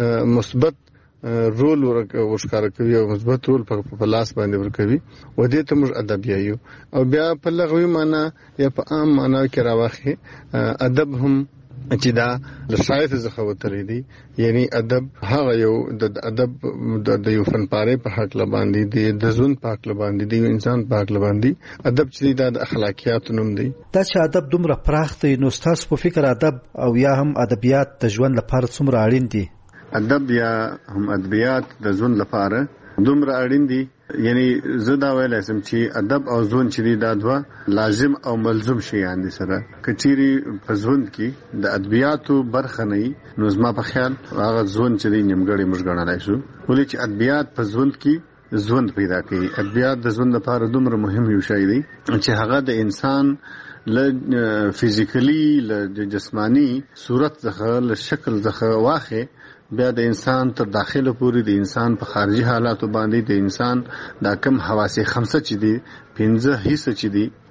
مثبت رول ورکړه کوي او مثبت رول په لاس باندې ورکوي. و دې ته موږ ادب یایو. او بیا په لغوي معنا یا په عام معنا کې راوخی ادب هم چې دا د شاعر څخه وتري دي. یعنی ادب هغه یو د ادب د یو فنپاره په حق لباندې دی، د ژوند په حق لباندې دی، انسان په حق لباندې ادب چې دا د اخلاقیات نوم دی. دا چې ادب دومره پراخ دی، نو تاسو په فکر ادب او یا هم ادبیات د ژوند لپاره څومره اړین دي؟ ادب یا هم ادبیات د ژوند لپاره دومره اړین دي. یعنی زه دا ویلای شم چې ادب او ژوند چې دا دوه لازم او ملزوم شیان دي. سره کچيري په ژوند کې د ادبیاتو برخه نه نو زما په خیال هغه ژوند چې نیمګړی موږ ګڼلای شو. ولې چې ادبیات په ژوند کې ژوند پیدا کوي. ادبیات د ژوند لپاره دومره مهم یو شی دی چې هغه د انسان ل فزیکلی ل جسمانی صورت څخه ل شکل څخه واخه بیا د انسان تر داخله پوری د انسان په خارجي حالاتو باندې د انسان د کم حواس خمسه چې دي پنځه حصے چې دي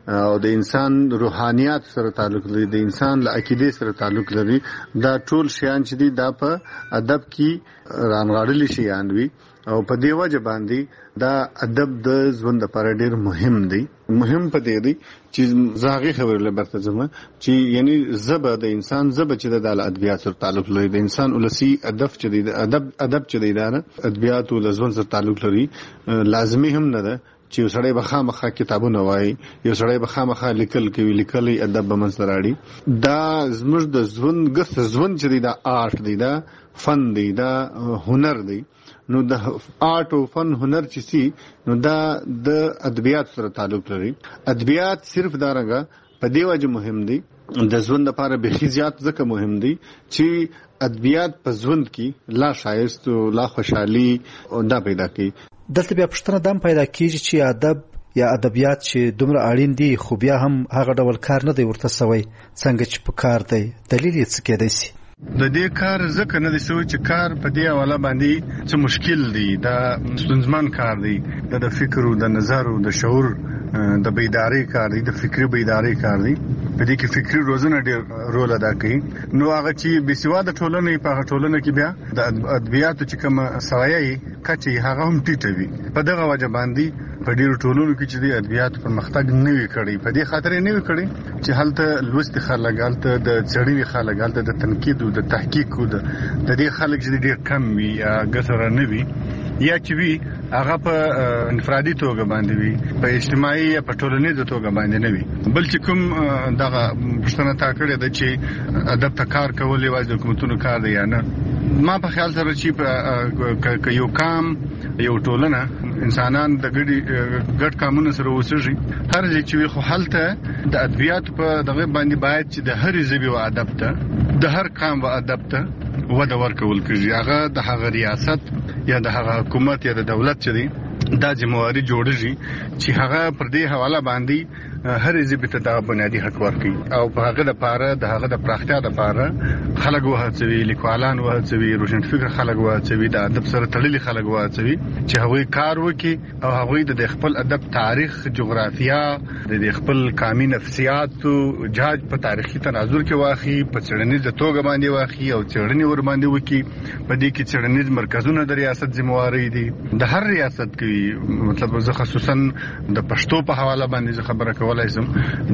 او د انسان روحانيات سره تعلق لري د انسان له عقیده سره تعلق لري دا ټول شیان چې دي دا په ادب کې رانغاړل شيان وي او په دی وجه باندې دا ادب د ژوند لپاره ډیر مهم دی مهم په دی دی چې زاغي خبر لبرته زما چې یعنی زبر د انسان زبر چې د ادبیات سره تعلق لري د انسان ولسی ادب چې دی ادب ادب چې دی دا ادبیات او ژوند سره تعلق لري لازمي هم نه ده چې یو سړی به خامخا کتابونه وایي یو سړی به خامخا لیکل کوي لیکلي ادب به منځ راړي دا زموږ د ژوند ګس ژوند چې دی دا آرټ دی دا فن دی دا هنر دی نو د آرټ او فن هنر چې سي نو دا د ادبیات سره تعلق لري ادبیات صرف دا رنګه په دی وجه مهم دي د ژوند لپاره به خیزيات ځکه مهم دي چې ادبیات په ژوند کې لا شایست او لا خوشحالي او دا پیدا کوي دلته بیا پښتنه دم پیدا کیږي چې ادب یا ادبیات چې دومره اړین دي خو بیا هم هغه ډول کار نه دی ورته سوی څنګه چې په کار دی دلیل یې څه کېدای شي د دې کار ځکه نه دی سوی چې کار په دې حواله باندې څه مشکل دی دا ستونزمن کار دی د فکر او د نظر او د شعور د بیداری کار دی د فکری بیداری کار دی په دې کې فکری روزنه ډېر رول ادا کوي نو هغه چې بسواده ټولنه په ټولنه کې بیا د ادبیاتو چې کوم سوایي کچې هغه هم ټیټوي په دغه وجه باندې په ډېر ټولنو کې چې د ادبیاتو پرمختګ نه وی کړی په دې خاطر نه وی کړی چې هلته لوست خلک هلته د څېړنې خلک هلته د تنقید او د تحقیق او د دې خلک چې ډېر کم وي یا ګسره نه وي یا چې وی هغه په انفرادي توګه باندې وي په اجتماعي یا په ټولنیزه توګه باندې نه وي بل چې کوم دغه پښتنه تا کړی د چې ادب ته کار کول یوازې د حکومتونو کار دی یا نه ما په خیال سره چې په یو کام یو ټولنه انسانان د ګډ ګډ کامونو سره وسږي هر ځای چې خو حالته د ادبیات په دغه باندې باید چې د هر ژبې او ادب ته د هر قام او ادب ته وده ورکول کېږي هغه د هغه ریاست یا د هغه حکومت یا د دولت چې دی دا ذمہواری جوړیږي چې هغه پر دې حواله باندې هر ژبه ته د بنیادی حق ورکړي او په هغه د پاره د هغه د پراختیا د پاره خلک وهڅوي لیکوالان وهڅوي روشنفکر خلک وهڅوي د ادب سره تړلي خلک وهڅوي چې هغوی کار وکړي او هغوی د خپل ادب تاریخ جغرافیا د خپل قومي نفسیات او جهاد په تاریخي تناظر کې واخی په څېړنیزه توګه باندې واخی او څېړنې ور باندې وکړي په دې کې څېړنیز مرکزونه د ریاست ذمہواری دي د هر ریاست کې مطلب زه خصوصا د پښتو په حواله باندې خبره کوم لازم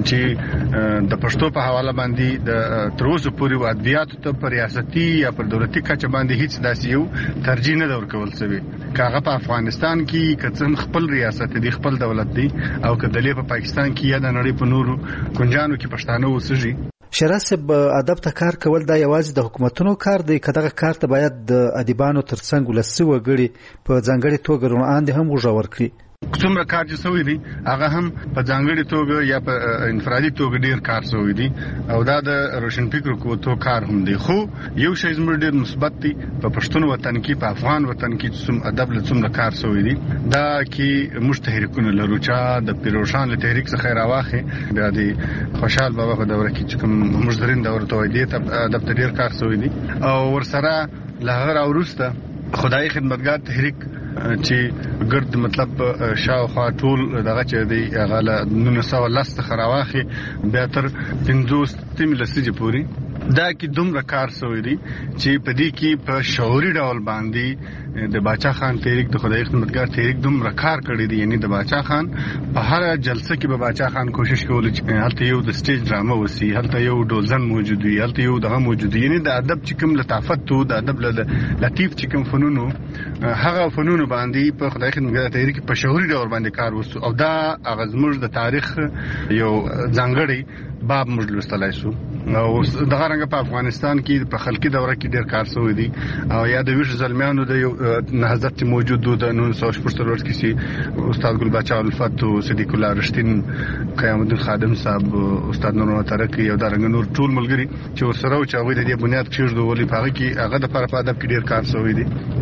چې د پښتو په حواله باندې د تر اوسه پورې ادبیات ته پر ریاستي یا پر دولتي کچه باندې هیڅ داسې یو ترجیح نه ورکول شوی کاغه په افغانستان کې کڅن خپل ریاست دی خپل دولت دی او کدلې په پاکستان کې یا د نړۍ په نورو کنجانو کې پښتانه وسږي شراسب ادب ته کار کول دا یوازې د حکومتونو کار دی کداغه کار ته باید د ادیبانو ترڅنګ ولسی وګړي په ځانګړي توګه روان دي هم وژور کړي څومره کار چې سوی دی هغه هم په ځانګړي توګه یا په انفرادي توګه ډیر کار سوی دی او دا د روشنفکر کوتو کار هم دی خو یو شی زموږ ډیر مثبت دی په پښتون وطن کې په افغان وطن کې څوم ادب له څومره کار سوی دی دا کې مشتهرکونه لرو چې د پیروشان له تحریک څخه راواخه بیا دی خوشحال بابا په دوره کې چې کوم مشدرین دوره ته دی ته ادب ډیر کار سوی دی او ورسره لهغه راورسته خدای خدمتګار تحریک چې ګرد مطلب شاوخوا ټول دغه چې دی هغه له نولس سوه لس څخه راواخي بیا تر پنځوس تیم لسیجه پوری دا کې دومره کار سوی دی چې په دې کې په شعوري ډول باندې د باچا خان تحریک د خدای خدمتګار تحریک دومره کار کړی دی یعنی د باچا خان په هر جلسه کې به باچا خان کوشش کوي چې هلته یو د سټیج ډرامه وسی هلته یو ډولزن موجود وي هلته یو دغه موجود وي یعنی د ادب چې کوم لطافت او د ادب لطیف چې کوم فنونو هغه فنونو باندې په خدای خدمتګار تحریک په شعوري ډول باندې کار وسو او دا هغه زموږ د تاریخ یو ځانګړی باب موږ لوستلای شو او دغه رنګ په افغانستان کې په خلقي دوره کې ډېر کار شوی دی او یا د ویش زلمیانو د یو نهضت موجود د نن سوه شپږ څلور کې سي استاد ګل بچا الفت او صدیق الله رشتین قیام الدین خادم صاحب استاد نور ترکی یو د رنګ نور ټول ملګری چې ورسره او چې هغه د دې بنیاد کېږدو ولې په هغه کې هغه د پر ادب کې ډېر کار شوی دی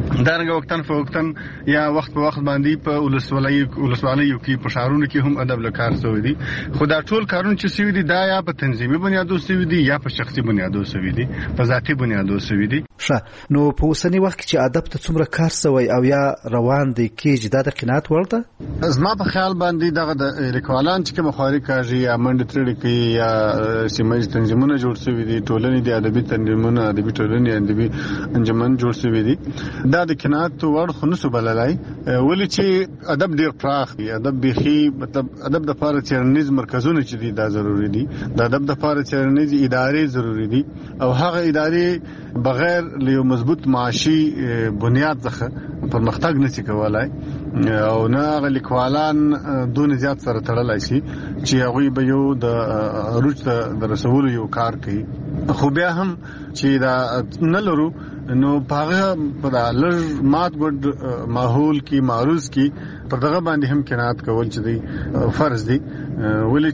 دا رنګ وختن فوختن یا وخت په وخت باندې په ولسوالۍ ولسوالیو کې په شهرونو کې هم ادب لکار سوی دي. خو دا ټول کارونه چې سوي دي دا یا په تنظیمي بنیادو سوي دي یا په شخصي بنیادو سوي دي، په ذاتي بنیادو سوي دي. ښه، نو په اوسنی وخت کې چې ادب ته څومره کار سوی او یا روان دی کېږي دا د قناعت وړ ده؟ زما په خیال باندې دغه د لیکوالان چې کوم خواري کوي یا منډه ترړي کوي یا سیمایي تنظیمونه جوړ شوي دي، ټولنې د ادبي تنظیمونه، ادبي ټولنې، ادبي انجمن جوړ شوي دي، دا د قناعت وړ خو نسو بللای. ولې چې ادب ډیر پراخ دی، ادب بيخي مطلب ادب د لپاره چرنیز مرکزونه چې دي دا ضروری دي، د ادب د لپاره چرنیز ادارې ضروری دي او هغه ادارې بغیر له مضبوط معاشي بنیاد څخه پرمختګ نشي کولای او نه هغه لیکوالان دون زیات سره تړلای شي چې هغه به یو د روج د رسولو یو کار کوي. خو بیا هم چې دا نه لرو نو هغه په لږ مات ګډ ماحول کې معروض کې پر دغه باندې هم قناعت کول چې دی فرض دی. ولې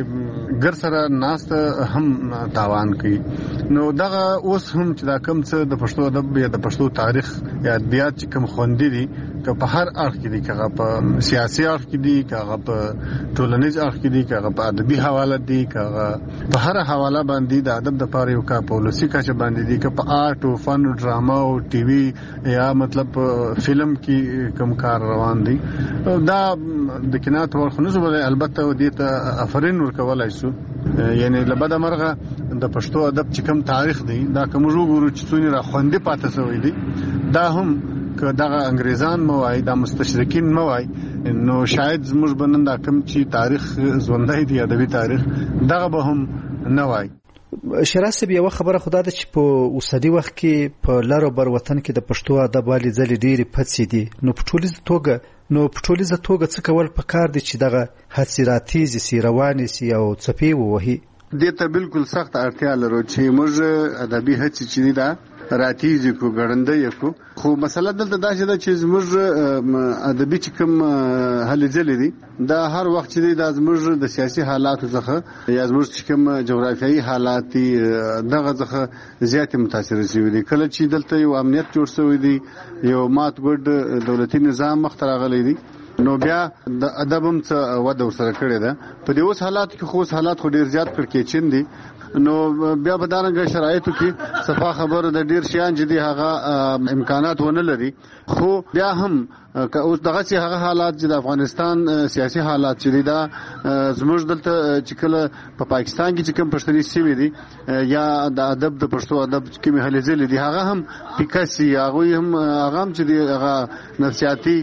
چې ګر سره ناست هم تاوان کوي. نو دغه اوس هم چې دا کم څه د پښتو ادب یا د پښتو تاریخ یا ادبیات چې کوم خوندې دي که په هر اړخ کې دي، که په سیاسي اړخ کې دي، که په ټولنیز اړخ کې دي، که په ادبي حواله دي، که په هر حواله باندې د ادب د پاره یو کا پالیسي کچه باندې دي، که په آرټ او فن او ډراما او ټي وي یا مطلب فلم کې کوم کار روان دي. دا د قناعت ورخ نه زبله البته دې ته افرین ورکولای شو. یعنی لبد مرغه د پښتو ادب چې کوم تاریخ دی دا کوم وګورو چې څونی را خوندې پاتې شوی دی، دا هم که دغه انګریزان موای دا مستشرقین موای نو شاید زموږ بنن دا کوم چې تاریخ ژوندۍ دی ادبي تاریخ دغه به هم نه وای. شراسب یو خبره خدا ده چې په اوسدي وخت کې په لارو بر وطن کې د پښتو ادب والی ځلې ډېری پڅې دي. نو په ټولیزه توګه نو په ټولیزه توګه څه کول پکار دي چې دغه حسراتیز سی رواني سي او څپې ووهي؟ دې ته بالکل سخت اړتیا لرو چې موږ ادبي هڅې چې دا راتیږي کو ګړندې کو. خو مسله دلته دا چې زموږ ادبي چې کوم هلې ځلې دي دا هر وخت چې دا زموږ د سیاسي حالاتو څخه یا زموږ چې کوم جغرافیایي حالات دغه څخه زیات متاثر شوي دي. کله چې دلته یو امنیت جوړ شوی دی، یو مات ګډ دولتي نظام مخ ته راغلی دی، نو بیا د ادب هم څه وده ورسره کړې ده. په دې اوس حالات کې خو حالات خو ډیر زیات کړکېچن دي، نو بیا په دغه شرایطو کې صفه خبره د ډیر شیان چې دي هغه امکانات ونه لري. خو بیا هم که اوس دغه چې هغه حالات چې د افغانستان سیاسي حالات چې دي دا زموږ دلته چې کله په پاکستان کې چې کوم پښتني سیمې دي یا د ادب د پښتو ادب کې مهلې ځلې دي هغه هم پیکاسي هغه هم هغه هم چې دي هغه نفسیاتي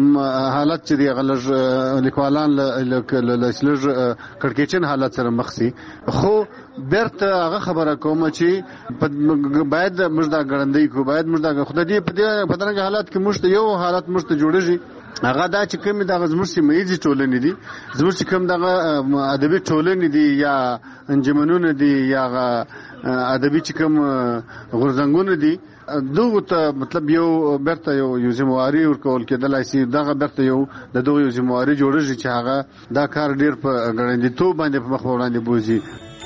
حالت چې دي هغه لیکوالان له لږ کړکېچن حالت سره مخ سي. خو برته هغه خبره کوم چې باید موږ دا ګړندې کو، باید موږ دا خدای دې په دې په دغه حالات کې موږ یو حالت موږ جوړیږي هغه دا چې کوم دغه زموږ سیمایي ټولنې دي، زموږ چې کوم دغه ادبي ټولنې دي یا انجمنونه دي یا ادبي چې کوم غورځنګونه دي دغه ته مطلب یو برته یو یو ذمہواری ورکول کېدلای شي. دغه برته یو د دغه یو ذمہواری جوړیږي چې هغه دا کار ډیر په ګړندې تو باندې په مخ وړاندې بوزي.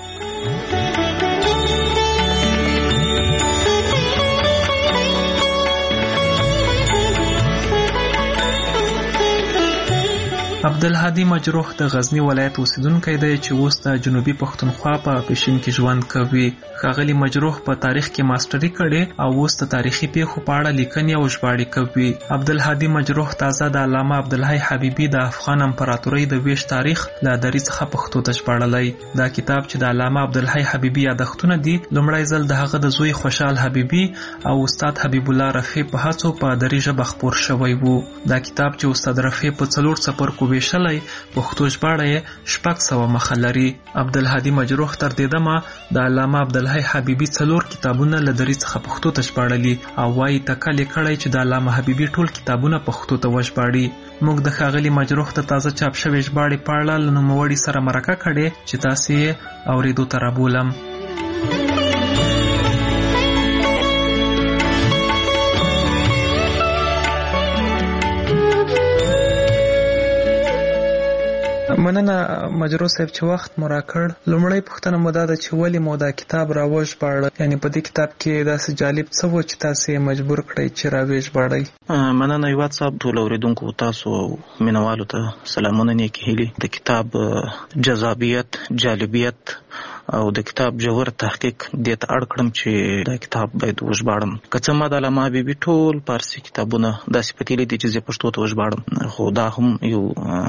عبدالهادي مجروح د غزنی ولایت اوسیدونکی دی چې اوس د جنوبي پښتونخوا په پښین کې ژوند کوي. ښاغلي مجروح په تاریخ کې ماستري کړې او اوس د تاریخي پیښو په اړه لیکنې او ژباړې کوي. عبدالهادي مجروح تازه د علامه عبدالحی حبیبي د افغان امپراتورۍ د ویش تاریخ له دري څخه پښتو ته ژباړلی. دا کتاب چې د علامه عبدالحی حبیبي یادښتونه دي لومړی ځل د هغه د زوی خوشحال حبیبي او استاد حبیب الله رفیع په هڅو په دري ژبه خپور شوی وو. دا کتاب چې استاد رفیع په څلور څپرکو ویشلی پښتو ژباړه یې شپږ سوه مخه لري. عبدالهادي مجروح تر دې دمه د علامه عبدالحی حبیبي څلور کتابونه له دري څخه پښتو ته ژباړلي او وایي تکل یې کړی چې د علامه حبیبي ټول کتابونه پښتو ته وژباړي. موږ د ښاغلي مجروح د تازه چاپ شوې ژباړې په اړه له نوموړي سره مرکه کړې چې تاسې یې اورېدو ته رابولم. مننه مجروح صاحب چې وخت مو راکړ. لومړی پوښتنه مو دا ده چې ولې مو دا کتاب راوژباړه، یعنی په دې کتاب کې داسې جالب څه و چې تاسو یې مجبور کړئ چې راوژباړئ؟ مننه هیواد صاحب. ټول اوریدونکو تاسو مینوالو ته سلامونه نیکې هیلې. د کتاب جذابیت، جالبیت او د کتاب جوهر تحقیق دې ته اړ کړم چې دا کتاب باید وژباړم. که څه ما د علامه حبیبي ټول فارسي کتابونه داسې پتیلې دي چې زه پښتو ته وژباړم، خو دا هم یو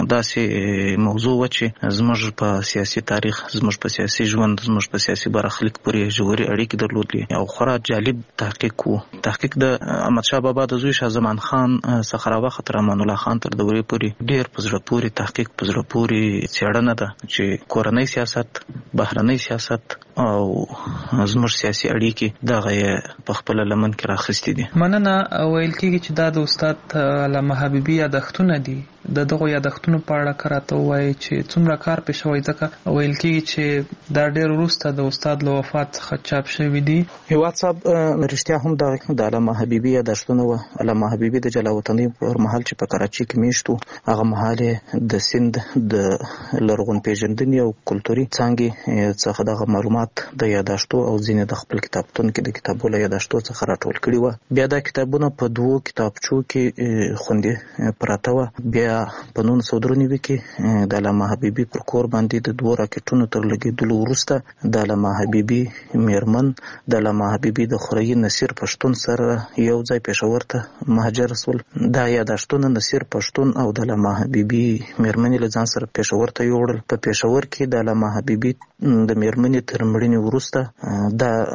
داسې موضوع و چې زموږ په سیاسي تاریخ، زموږ په سیاسي ژوند، زموږ په سیاسي برخلیک پورې ژورې اړیکې درلودلې او خورا جالب تحقیق و. تحقیق د احمدشاه بابا د زوی شاه زمان خان څخه راوخت تر امان الله خان تر دورې پورې ډېر په زړه پورې تحقیق، په زړه پورې څېړنه ده چې کورنۍ سیاست، بهرنۍ سیاست او زموږ سیاسي اړیکې دغه یې په خپل لمن کې راخستې دي. مننه. ویل کېږي چې دا د استاد علامه حبیبي یادښتونه دي. د دغو یادښتونو په اړه که راته ووایي چې څومره کار پې شوی، ځکه ویل کېږي چې دا ډېر وروسته د استاد له وفات څخه چاپ شوي دي. هیواد صاحب رښتیا هم د د علامه حبیبي یادښتونه وه. علامه حبیبي د جلا وطنۍ پر مهال چې په کراچۍ کې میشت و، هغه مهال یې د سند د لرغون پیژندنې او کلتوري څانګې څخه دغه معلومات د یادښتو او ځینې د خپل کتابتون کې د کتابو له یادښتو څخه راټول کړي وه. بیا دا کتابونه په دوو کتابچو کې خوندي پراته وه. بیا په نولس سوه درې نوي کې د علامه حبیبي پر کور باندې د دوو راکټونو تر لګېدلو وروسته د علامه حبیبي میرمن د علامه حبیبي د خوریي نصیر پښتون سره یو ځای پېښور ته مهاجر شول. دا یادښتونه نصیر پښتون او د علامه حبیبي میرمنې له ځان سره پېښور ته یوړل. په پېښور کې د علامه حبیبي د میرمنې تر مړینې وروسته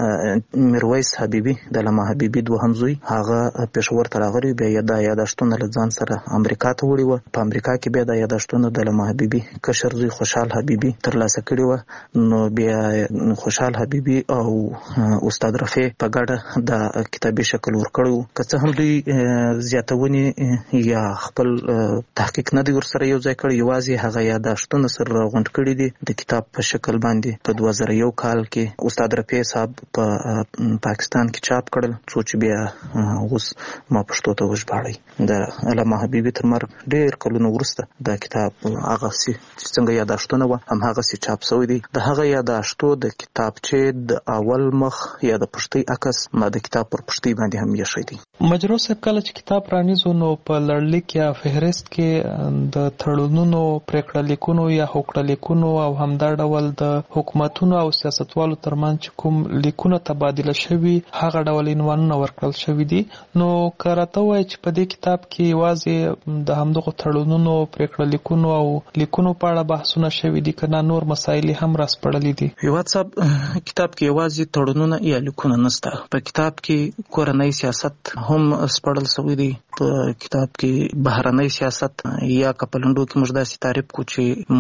د میرویس حبیبي د علامه حبیبي دوهم زوی هغه پېښور ته راغلی. بیا دا یادښتونه له ځان سره امریکا ته وړي وه. په امریکا کې بیا دا یادښتونه د علامه حبیبي کشر زوی خوشحال حبیبي ترلاسه کړي وه. نو بیا خوشحال حبیبي او استاد رفیع په ګډه دا کتابي شکل ورکړی و. که څه هم دوی زیاتونې یا خپل تحقیق نه دی ورسره یو ځای کړی، یوازې هغه یادښتونه سره راغونډ کړي دي د کتاب په شکل باندې. په دوه زره یو کال کې استاد رفیع صاحب په پاکستان کې چاپ کړل، څو چې بیا اوس ما پښتو ته وژباړئ. د علامه حبیبي تر مرګ ډېر کلونه وروسته دا کتاب هغسې چې څنګه یادښتونه وه همهغسې چاپ شوی دی. د هغه یادښتو د کتابچې د اول مخ یا د پښتۍ عکس ما د کتاب پر پښتۍ باندې هم ایښی دی. مجروح صاحب کله چې کتاب پرانیزو نو په لړلیک یا فهرست کې د تړونونو، پرېکړه لیکونو یا هوکړه لیکونو او همدا ډول د حکومتونو او سیاستوالو ترمنځ چې کوم لیکونه تبادله شوي هغه ډول عنوانونه ورکړل شوي دي. نو که راته ووایي چې په دې کتاب کې یوازې د همدغو تړونونو، پرېکړه لیکونو او لیکونو په اړه بحثونه شوي دي که نه نور مسایل هم راسپړلي دي؟ هیواد صاحب کتاب کې یوازې تړونونه یا لیکونه نشته. په کتاب کې کورنۍ سیاست هم سپړل شوی دی. په کتاب کې بهرنۍ سیاست یا که په لنډو کې موږ داسې تعریف کړو چې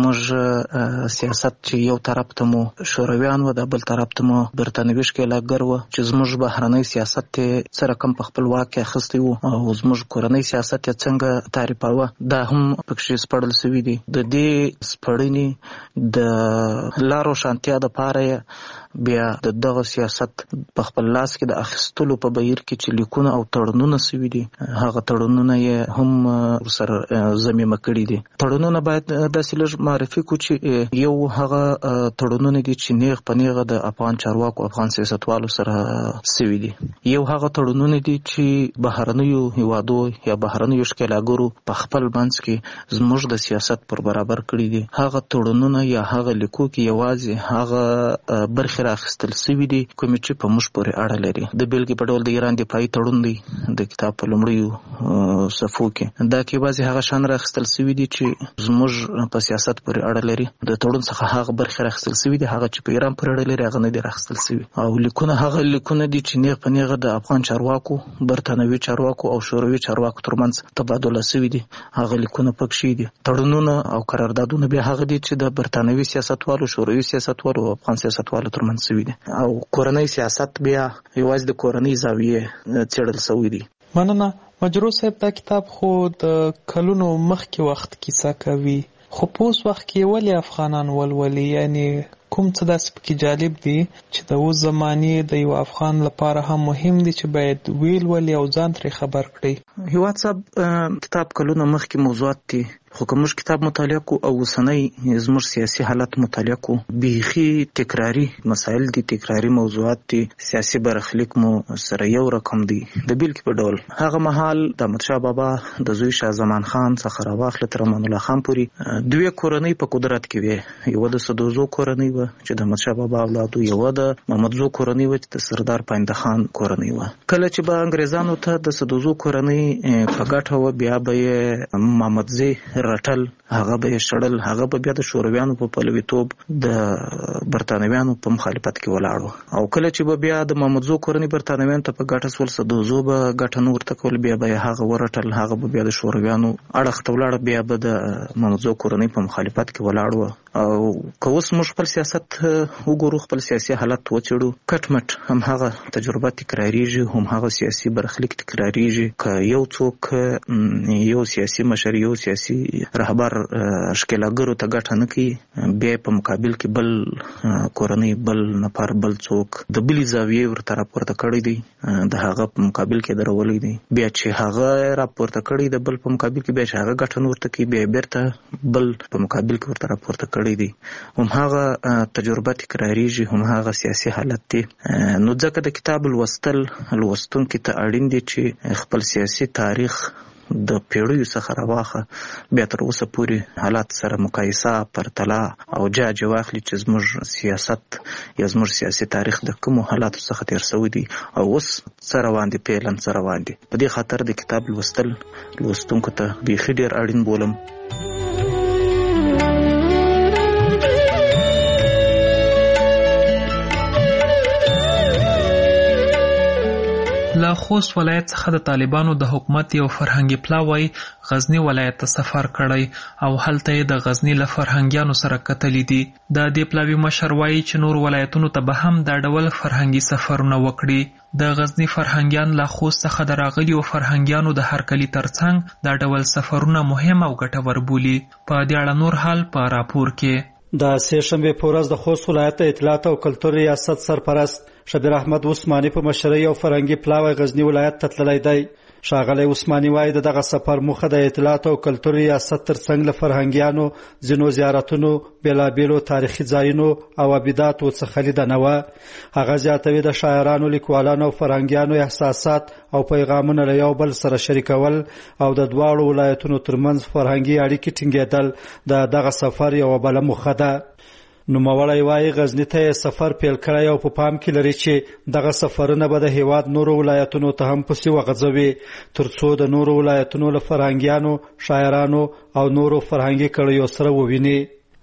موږ سیاست چې یو طرف ته مو شورویان و، د بل طرف ته مو برتانوي ښکېلاګر و، چې زموږ بهرنۍ سیاست یې څه رقم په خپل واک کې اخیستی و او زموږ کورنۍ سیاست یې څنګه تعریفاوه، دا هم پکې سپړل شوي دي. د دې سپړنې د لا روښانتیا دپاره بیا د دغه سیاست په خپل لاس کې د اخیستلو په بهیر کې چې لیکونه او تړونونه شوي دي، هغه تړونونه یې هم ورسره ضمیمه کړي دي. تړونونه باید داسې لږ معرفي کړو چې یو هغه تړونونه دي چې نیغ په نیغه د افغان چارواکو، افغان سیاستوالو سره شوي دي. یو هغه تړونونه دي چې بهرنیو هیوادو یا بهرنیو ښکېلاګرو په خپل منځ کې زموږ د سیاست پر برابر کړي دي. هغه تړونونه یا هغه لیکو کې یوازې هغه برخې راخیستل شوي دي کومې چې په موږ پورې اړه لري. د بېلګې په ډول د ایران دفاعي تړون دی د کتاب په لومړیو صفحو کې، دا کې یوازې هغه شیان راخیستل شوي دي چې زموږ په سیاست پورې اړه لري. د تړون څخه هغه برخې راخیستل شوي دي، هغه چې په ایران پورې اړه لري هغه نه دي راخیستل شوي. او لیکونه هغه لیکونه دي چې نیغ په نیغه د افغان چارواکو، برتانوي چارواکو او شوروي چارواکو ترمنځ تبادله شوي دي، هغه لیکونه پکې دي. تړونونه او قراردادونه بیا هغه دي چې د برتانوي سیاستوالو، شوروي سیاستوالو او افغان سیاستوالو ترمنځ شوي دي. او کورنۍ سیاست بیا یوازې د کورنۍ زاویې څېړل شوي دي. مننه. مجروح صاحب دا کتاب خو د کلونو مخکې وخت کیسه کوي، خو په اوس وخت کې ولې افغانان ولولي؟ یعنی کوم څه داسې پکې جالب دي چې د اوس زمانې د یو افغان لپاره هم مهم دي چې باید ویل ولي او ځان ترې خبر کړي؟ هیواد صاحب کتاب کلونه مخکې موضوعات دي خو کوم کتاب مطالعه کو او وسنۍ زموږ سیاسي حالت مطالعه کو بیخي تکراری مسایل دي، تکراری موضوعات دي، سیاسي برخلیک مو سره یو رقم دي. د بیل کې په ډول هغه مهال د احمدشاه بابا د زوی شاه زمان خان څخه راواخله تر امان الله خان پورې دوی کورنۍ په قدرت کې وي. یو د سدوزو کورنۍ و چې د احمدشاه بابا اولاد، یو د محمدزو کورنۍ و چې د سردار پاینده خان کورنۍ و. کله چې به انګریزانو ته د سدوزو کورنۍ په ګټه و، بیا به محمدزي رټل، هغه به شړل، هغه به بیا د شورویانو په پلویتوب د برتانویانو په مخالفت کې ولاړ. او کله چې به بیا د محمدزو کورنۍ برتانویانو ته په ګټه سول، سدوزو به ګټه نه ورته کول، بیا به هغه ورټل، هغه به بیا د شورویانو اړخ ته ولاړ، بیا به د محمدزو کورنۍ په مخالفت کې ولاړ و. او که اوس موږ خپل سیاست وګورو، خپل سیاسي حالت وڅېړو، کټ مټ هم هغه تجربه تکراریږي، هم هغه سیاسي برخلیک تکراریږي. که یو څوک یو سیاسي مشر، یو سیاسي رهبر ښکېلاګرو ته ګټه نه کوي، بیا په مقابل کې بل کورنۍ، بل نفر، بل څوک د بلې زاویې ورته راپورته کړی دی، د هغه په مقابل کې درولی دی. بیا چې هغه راپورته کړی د بل په مقابل کې، بیا چې هغه ګټه نه ورته کوي، بیا بیرته بل په مقابل کې ورته راپورته کړی دی. هم هغه تجربه تکراریږي، هم هغه سیاسي حالت دی. نو ځکه د کتاب لوستل لوستونکي ته اړین دي چې خپل سیاسي تاریخ د پیړیو څخه راواخه، بیا تر اوسه پورې حالات سره مقایسه، پرتله او جاج واخلي چې زموږ سیاست یا زموږ سیاسي تاریخ د کومو حالاتو څخه تیر شوی دی او اوس څه روان دي، فعلا څه روان دي. په دې خاطر د کتاب لوستل لوستونکو ته بیخي ډېر اړین بولم. له خوست ولایت څخه د طالبانو د حکومت یو فرهنګي پلاوی غزنی ولایت ته سفر کړی او هلته یې د غزنی له فرهنګیانو سره کتلې دي. د دې پلاوی مشر وایي چې نور ولایتونو ته به هم دا ډول فرهنګي سفرونه وکړي. د غزنی فرهنګیان له خوست څخه د راغلي او فرهنګیانو د هرکلي ترڅنګ دا ډول سفرونه مهم او ګټور بولي. په دې اړه نور حال په راپور کې. د سه شنبه په ورځ د خوست ولایت اطلاعات او کلتور ریاست سرپرست شبیر احمد عثماني په مشرۍ او فرهنګي پلاوی غزنی ولایت ته تللی دی. ښاغلی عثماني وایي د دغه سفر موخه د اطلاعات او کلتور ریاست ترڅنګ له فرهنګیانو ځینو زیارتونو، بېلابېلو تاریخي ځایونو او عباداتو څخه لیدنه وه. هغه زیاتوي د شاعرانو، لیکوالانو او فرهنګیانو احساسات او پیغامونه له یو بل سره شریکول او د دواړو ولایتونو ترمنځ فرهنګي اړیکې ټینګېدل د دغه سفر یوه بله موخه ده. نوموړی وایي غزني ته یې سفر پیل کړی او په پام کې لري چې دغه سفرونه به د هیواد نورو ولایتونو ته هم پسې وغځوي، تر څو د نورو ولایتونو له فرهنګیانو، شاعرانو او نورو فرهنګي کړیو سره وویني.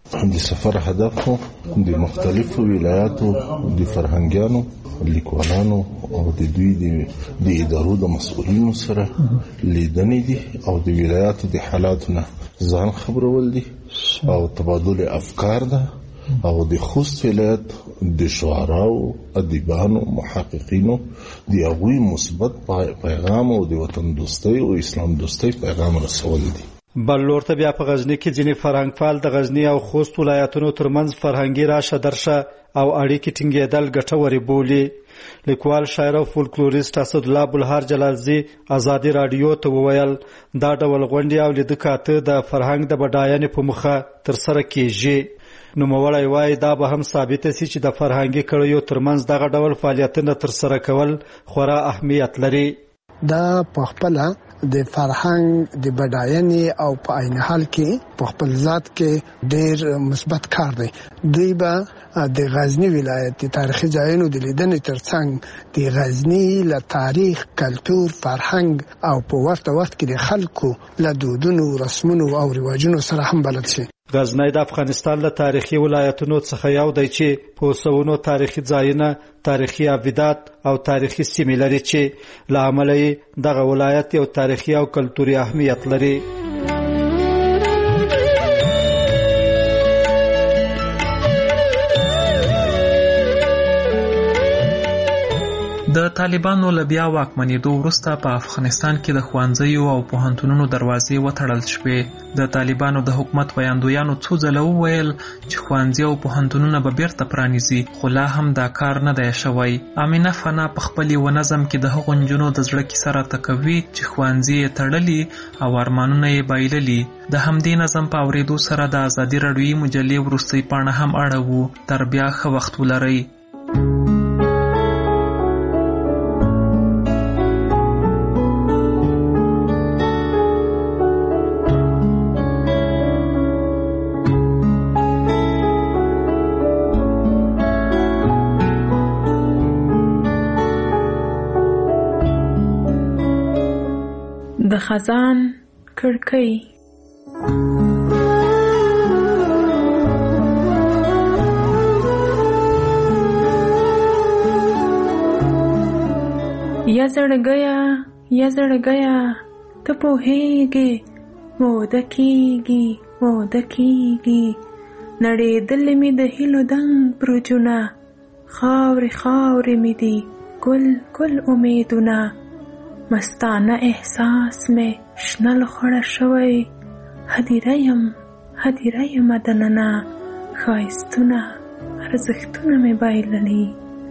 د سفر هدف د مختلفو ولایاتو د فرهنګیانو، لیکوالانو او د دوی د ادارو د مسؤلینو سره لیدنې دي او د ولایاتو د حالاتو نه ځان خبرول دي او تبادل افکار ده. او د خوست ولایت د شعراو، ادیبانو، محققینو د هغوی مثبت پیغام او د وطن دوستۍ او اسلام دوستۍ پیغام رسول دي. بل لور ته بیا په غزني کې ځینې فرهنګپال د غزني او خوست ولایتونو ترمنځ فرهنګي راشه درشه او اړیکې ټینګېدل ګټورې بولي. لیکوال، شاعر او فولکلوریست اسدالله بلهار جلالزي ازادي راډیو ته وویل دا ډول غونډې او لیده کاته د فرهنګ د بډاینې په موخه ترسره کیږي. نوموړی وایي دا به هم ثابته سي چې د فرهنګي کړیو ترمنځ دغه ډول فعالیتونه ترسره کول خورا اهمیت لري. دا په خپله د فرهنګ د بډاینې او په عین حال کې په خپل ذات کې ډېر مثبت کار دی. دوی به د غزنی ولایت د تاریخي ځایونو د لیدنې ترڅنګ د غزنی له تاریخ، کلتور، فرهنګ او په ورته وخت کې د خلکو له دودونو، رسمونو او رواجونو سره هم بلد شي. غزنی د افغانستان له تاریخي ولایتونو څخه یو دی چې په سونو تاریخي ځایونه، تاریخي عبادات او تاریخي سیمې لري چې له امله یې دغه ولایت یو تاریخي او کلتوري اهمیت لري. د طالبانو له بیا واکمنېدو وروسته په افغانستان کې د ښوونځیو او پوهنتونونو دروازې وتړل شوې. د طالبانو د حکومت ویاندویانو څو ځله وویل چې ښوونځي او پوهنتونونه به بیرته پرانیزي، خو لا هم دا کار نه دی شوی. امینه فنا په خپل یو نظم کې د هغو نجونو د زړه کیسه راته کوي چې ښوونځي یې تړلي او ارمانونه یې بایللي. د همدې نظم په اورېدو سره د ازادي راډیویي مجلې وروستۍ پاڼه هم اړوو. تر بیا ښه وخت ولرئ. د خزان کړکۍ. یا زړګیا یا زړګیا ته پوهېږې موده کېږي موده کېږي نړېدلې مې د هیلو دنګ برجونه خاورې خاورې مې دي ګل ګل امیدونه مستانه احساس مې شنه لخوړه شوی هدیره یم هدیره یم دننه ښایستونه ارزښتونه مې بایللي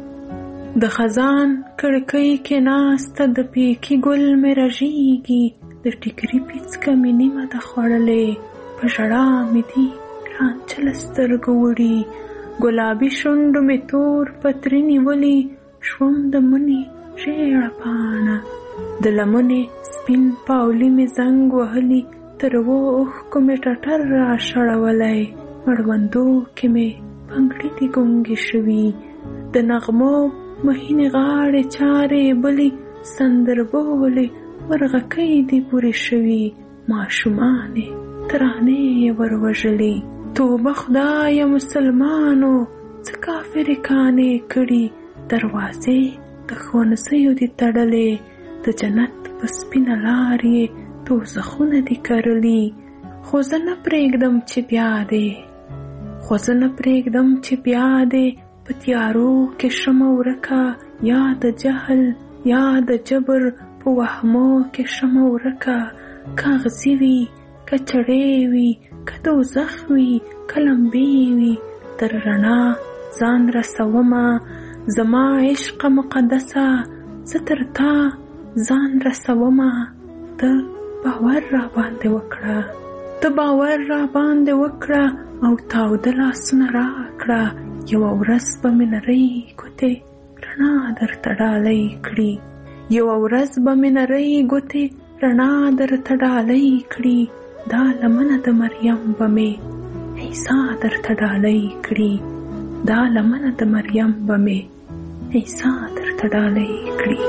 د خزان کړکۍ کې ناسته د پیکي ګل مې رژیږي د ټیکري پیڅکه مې نیمه ده خوړلې په ژړا مې دي رانچله سترګو وړي ګلابي شونډو مې تور پتري نیولي شوم د مني ژېړه پاڼه د لمنې سپین پاولي مې زنګ وهلي تر اوو اوښکو مې ټټر را شړولی مړوندو کې مې پنګړي دي ګونګې شوي د نغمو مهینې غاړې چارې بلې سندربولې مرغکۍ دي پورې شوي ماشومانې ترانې یې وروژلې توبه خدایه مسلمانو څه کافرې کانې کړي دروازې د ښوونځیو دي تړلې د جنت په سپینه لار یې دوزخونه دي کرلي خو زه نه پرېږدم چې بیا دې خو زه نه پرېږدم چې بیا دې په تیارو کې شمه ورکه یا د جهل یا د جبر په وهمو کې شمه ورکه کاغذي وي که چړې وي که دوزخ وي که لمبې وي تر رڼا ځان رسومه زما عشق مقدسه زه تر تا ځان رسومه ته باور را باندې وکړه ته باور را باندې وکړه او تاوده لاسونه راکړه یوه ورځ به مې نرۍ ګوتې رڼا درته ډالۍ کړي یوه ورځ به مې نرۍ ګوتې رڼا درته ډالۍ کړي دا لمنه د مریم به مې عیسی درته ډالۍ کړي دا لمنه د مریم به مې عیسی درته ډالۍ کړي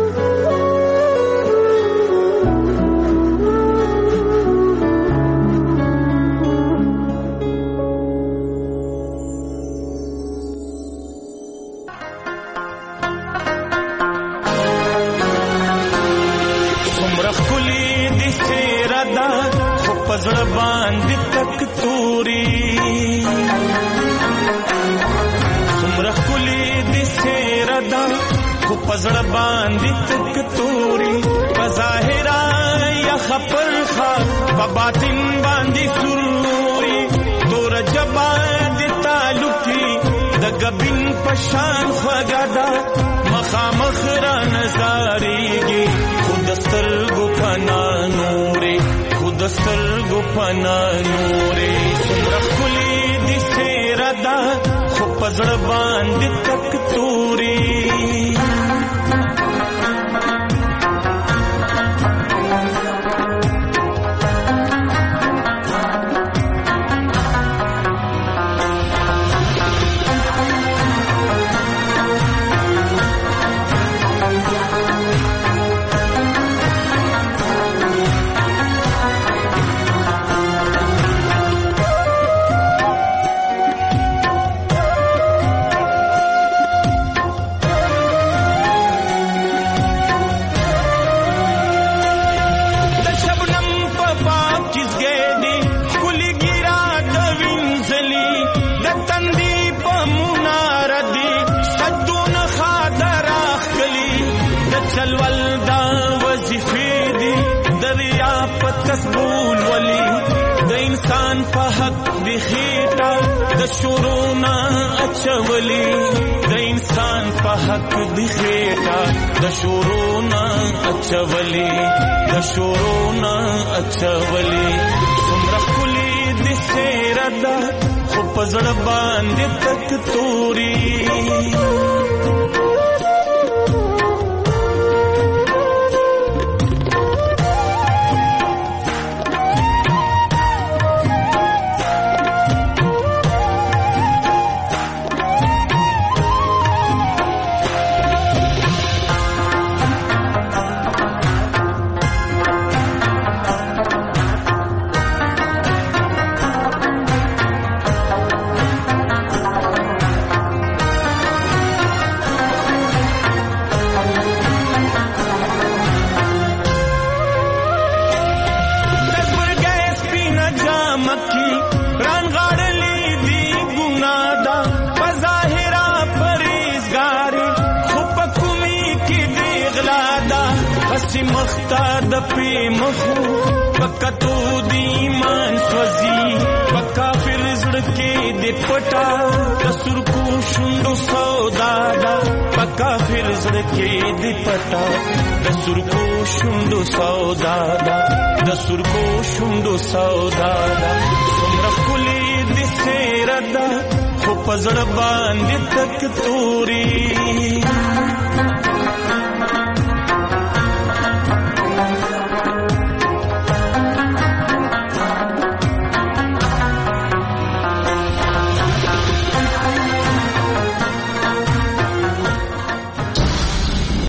پزړه باندې تک توري څومره ښکلې دي څېره ده خو پزړه باندې تک توري په ظاهره یخه پرخه په باطن باندې سوري توره ژبه د تعلقي د ګبین په شان خوږه ده مخامخ را نظارېږي خو د سترګو پنا نورې د سترګو پنا نورې څومره ښکلې دي څېره ده خو په زړه باندې تک توري انسان په حق دی خېټه د شورونا اچولي د انسان په حق دی خېټه د شورونا اچولي د شورونا اچولي څومره خولي د سیردا خو پزړه باندې تک توري مختاد پی مخو پکتو دی ایمان سوزی پکا پھر زڑکے دی پٹا دسر کو شندو سودادا پکا پھر زڑکے دی پٹا دسر کو شندو سودادا دسر کو شندو سودادا سمرا کلی دی سیردا خو پزڑ باندې تک توری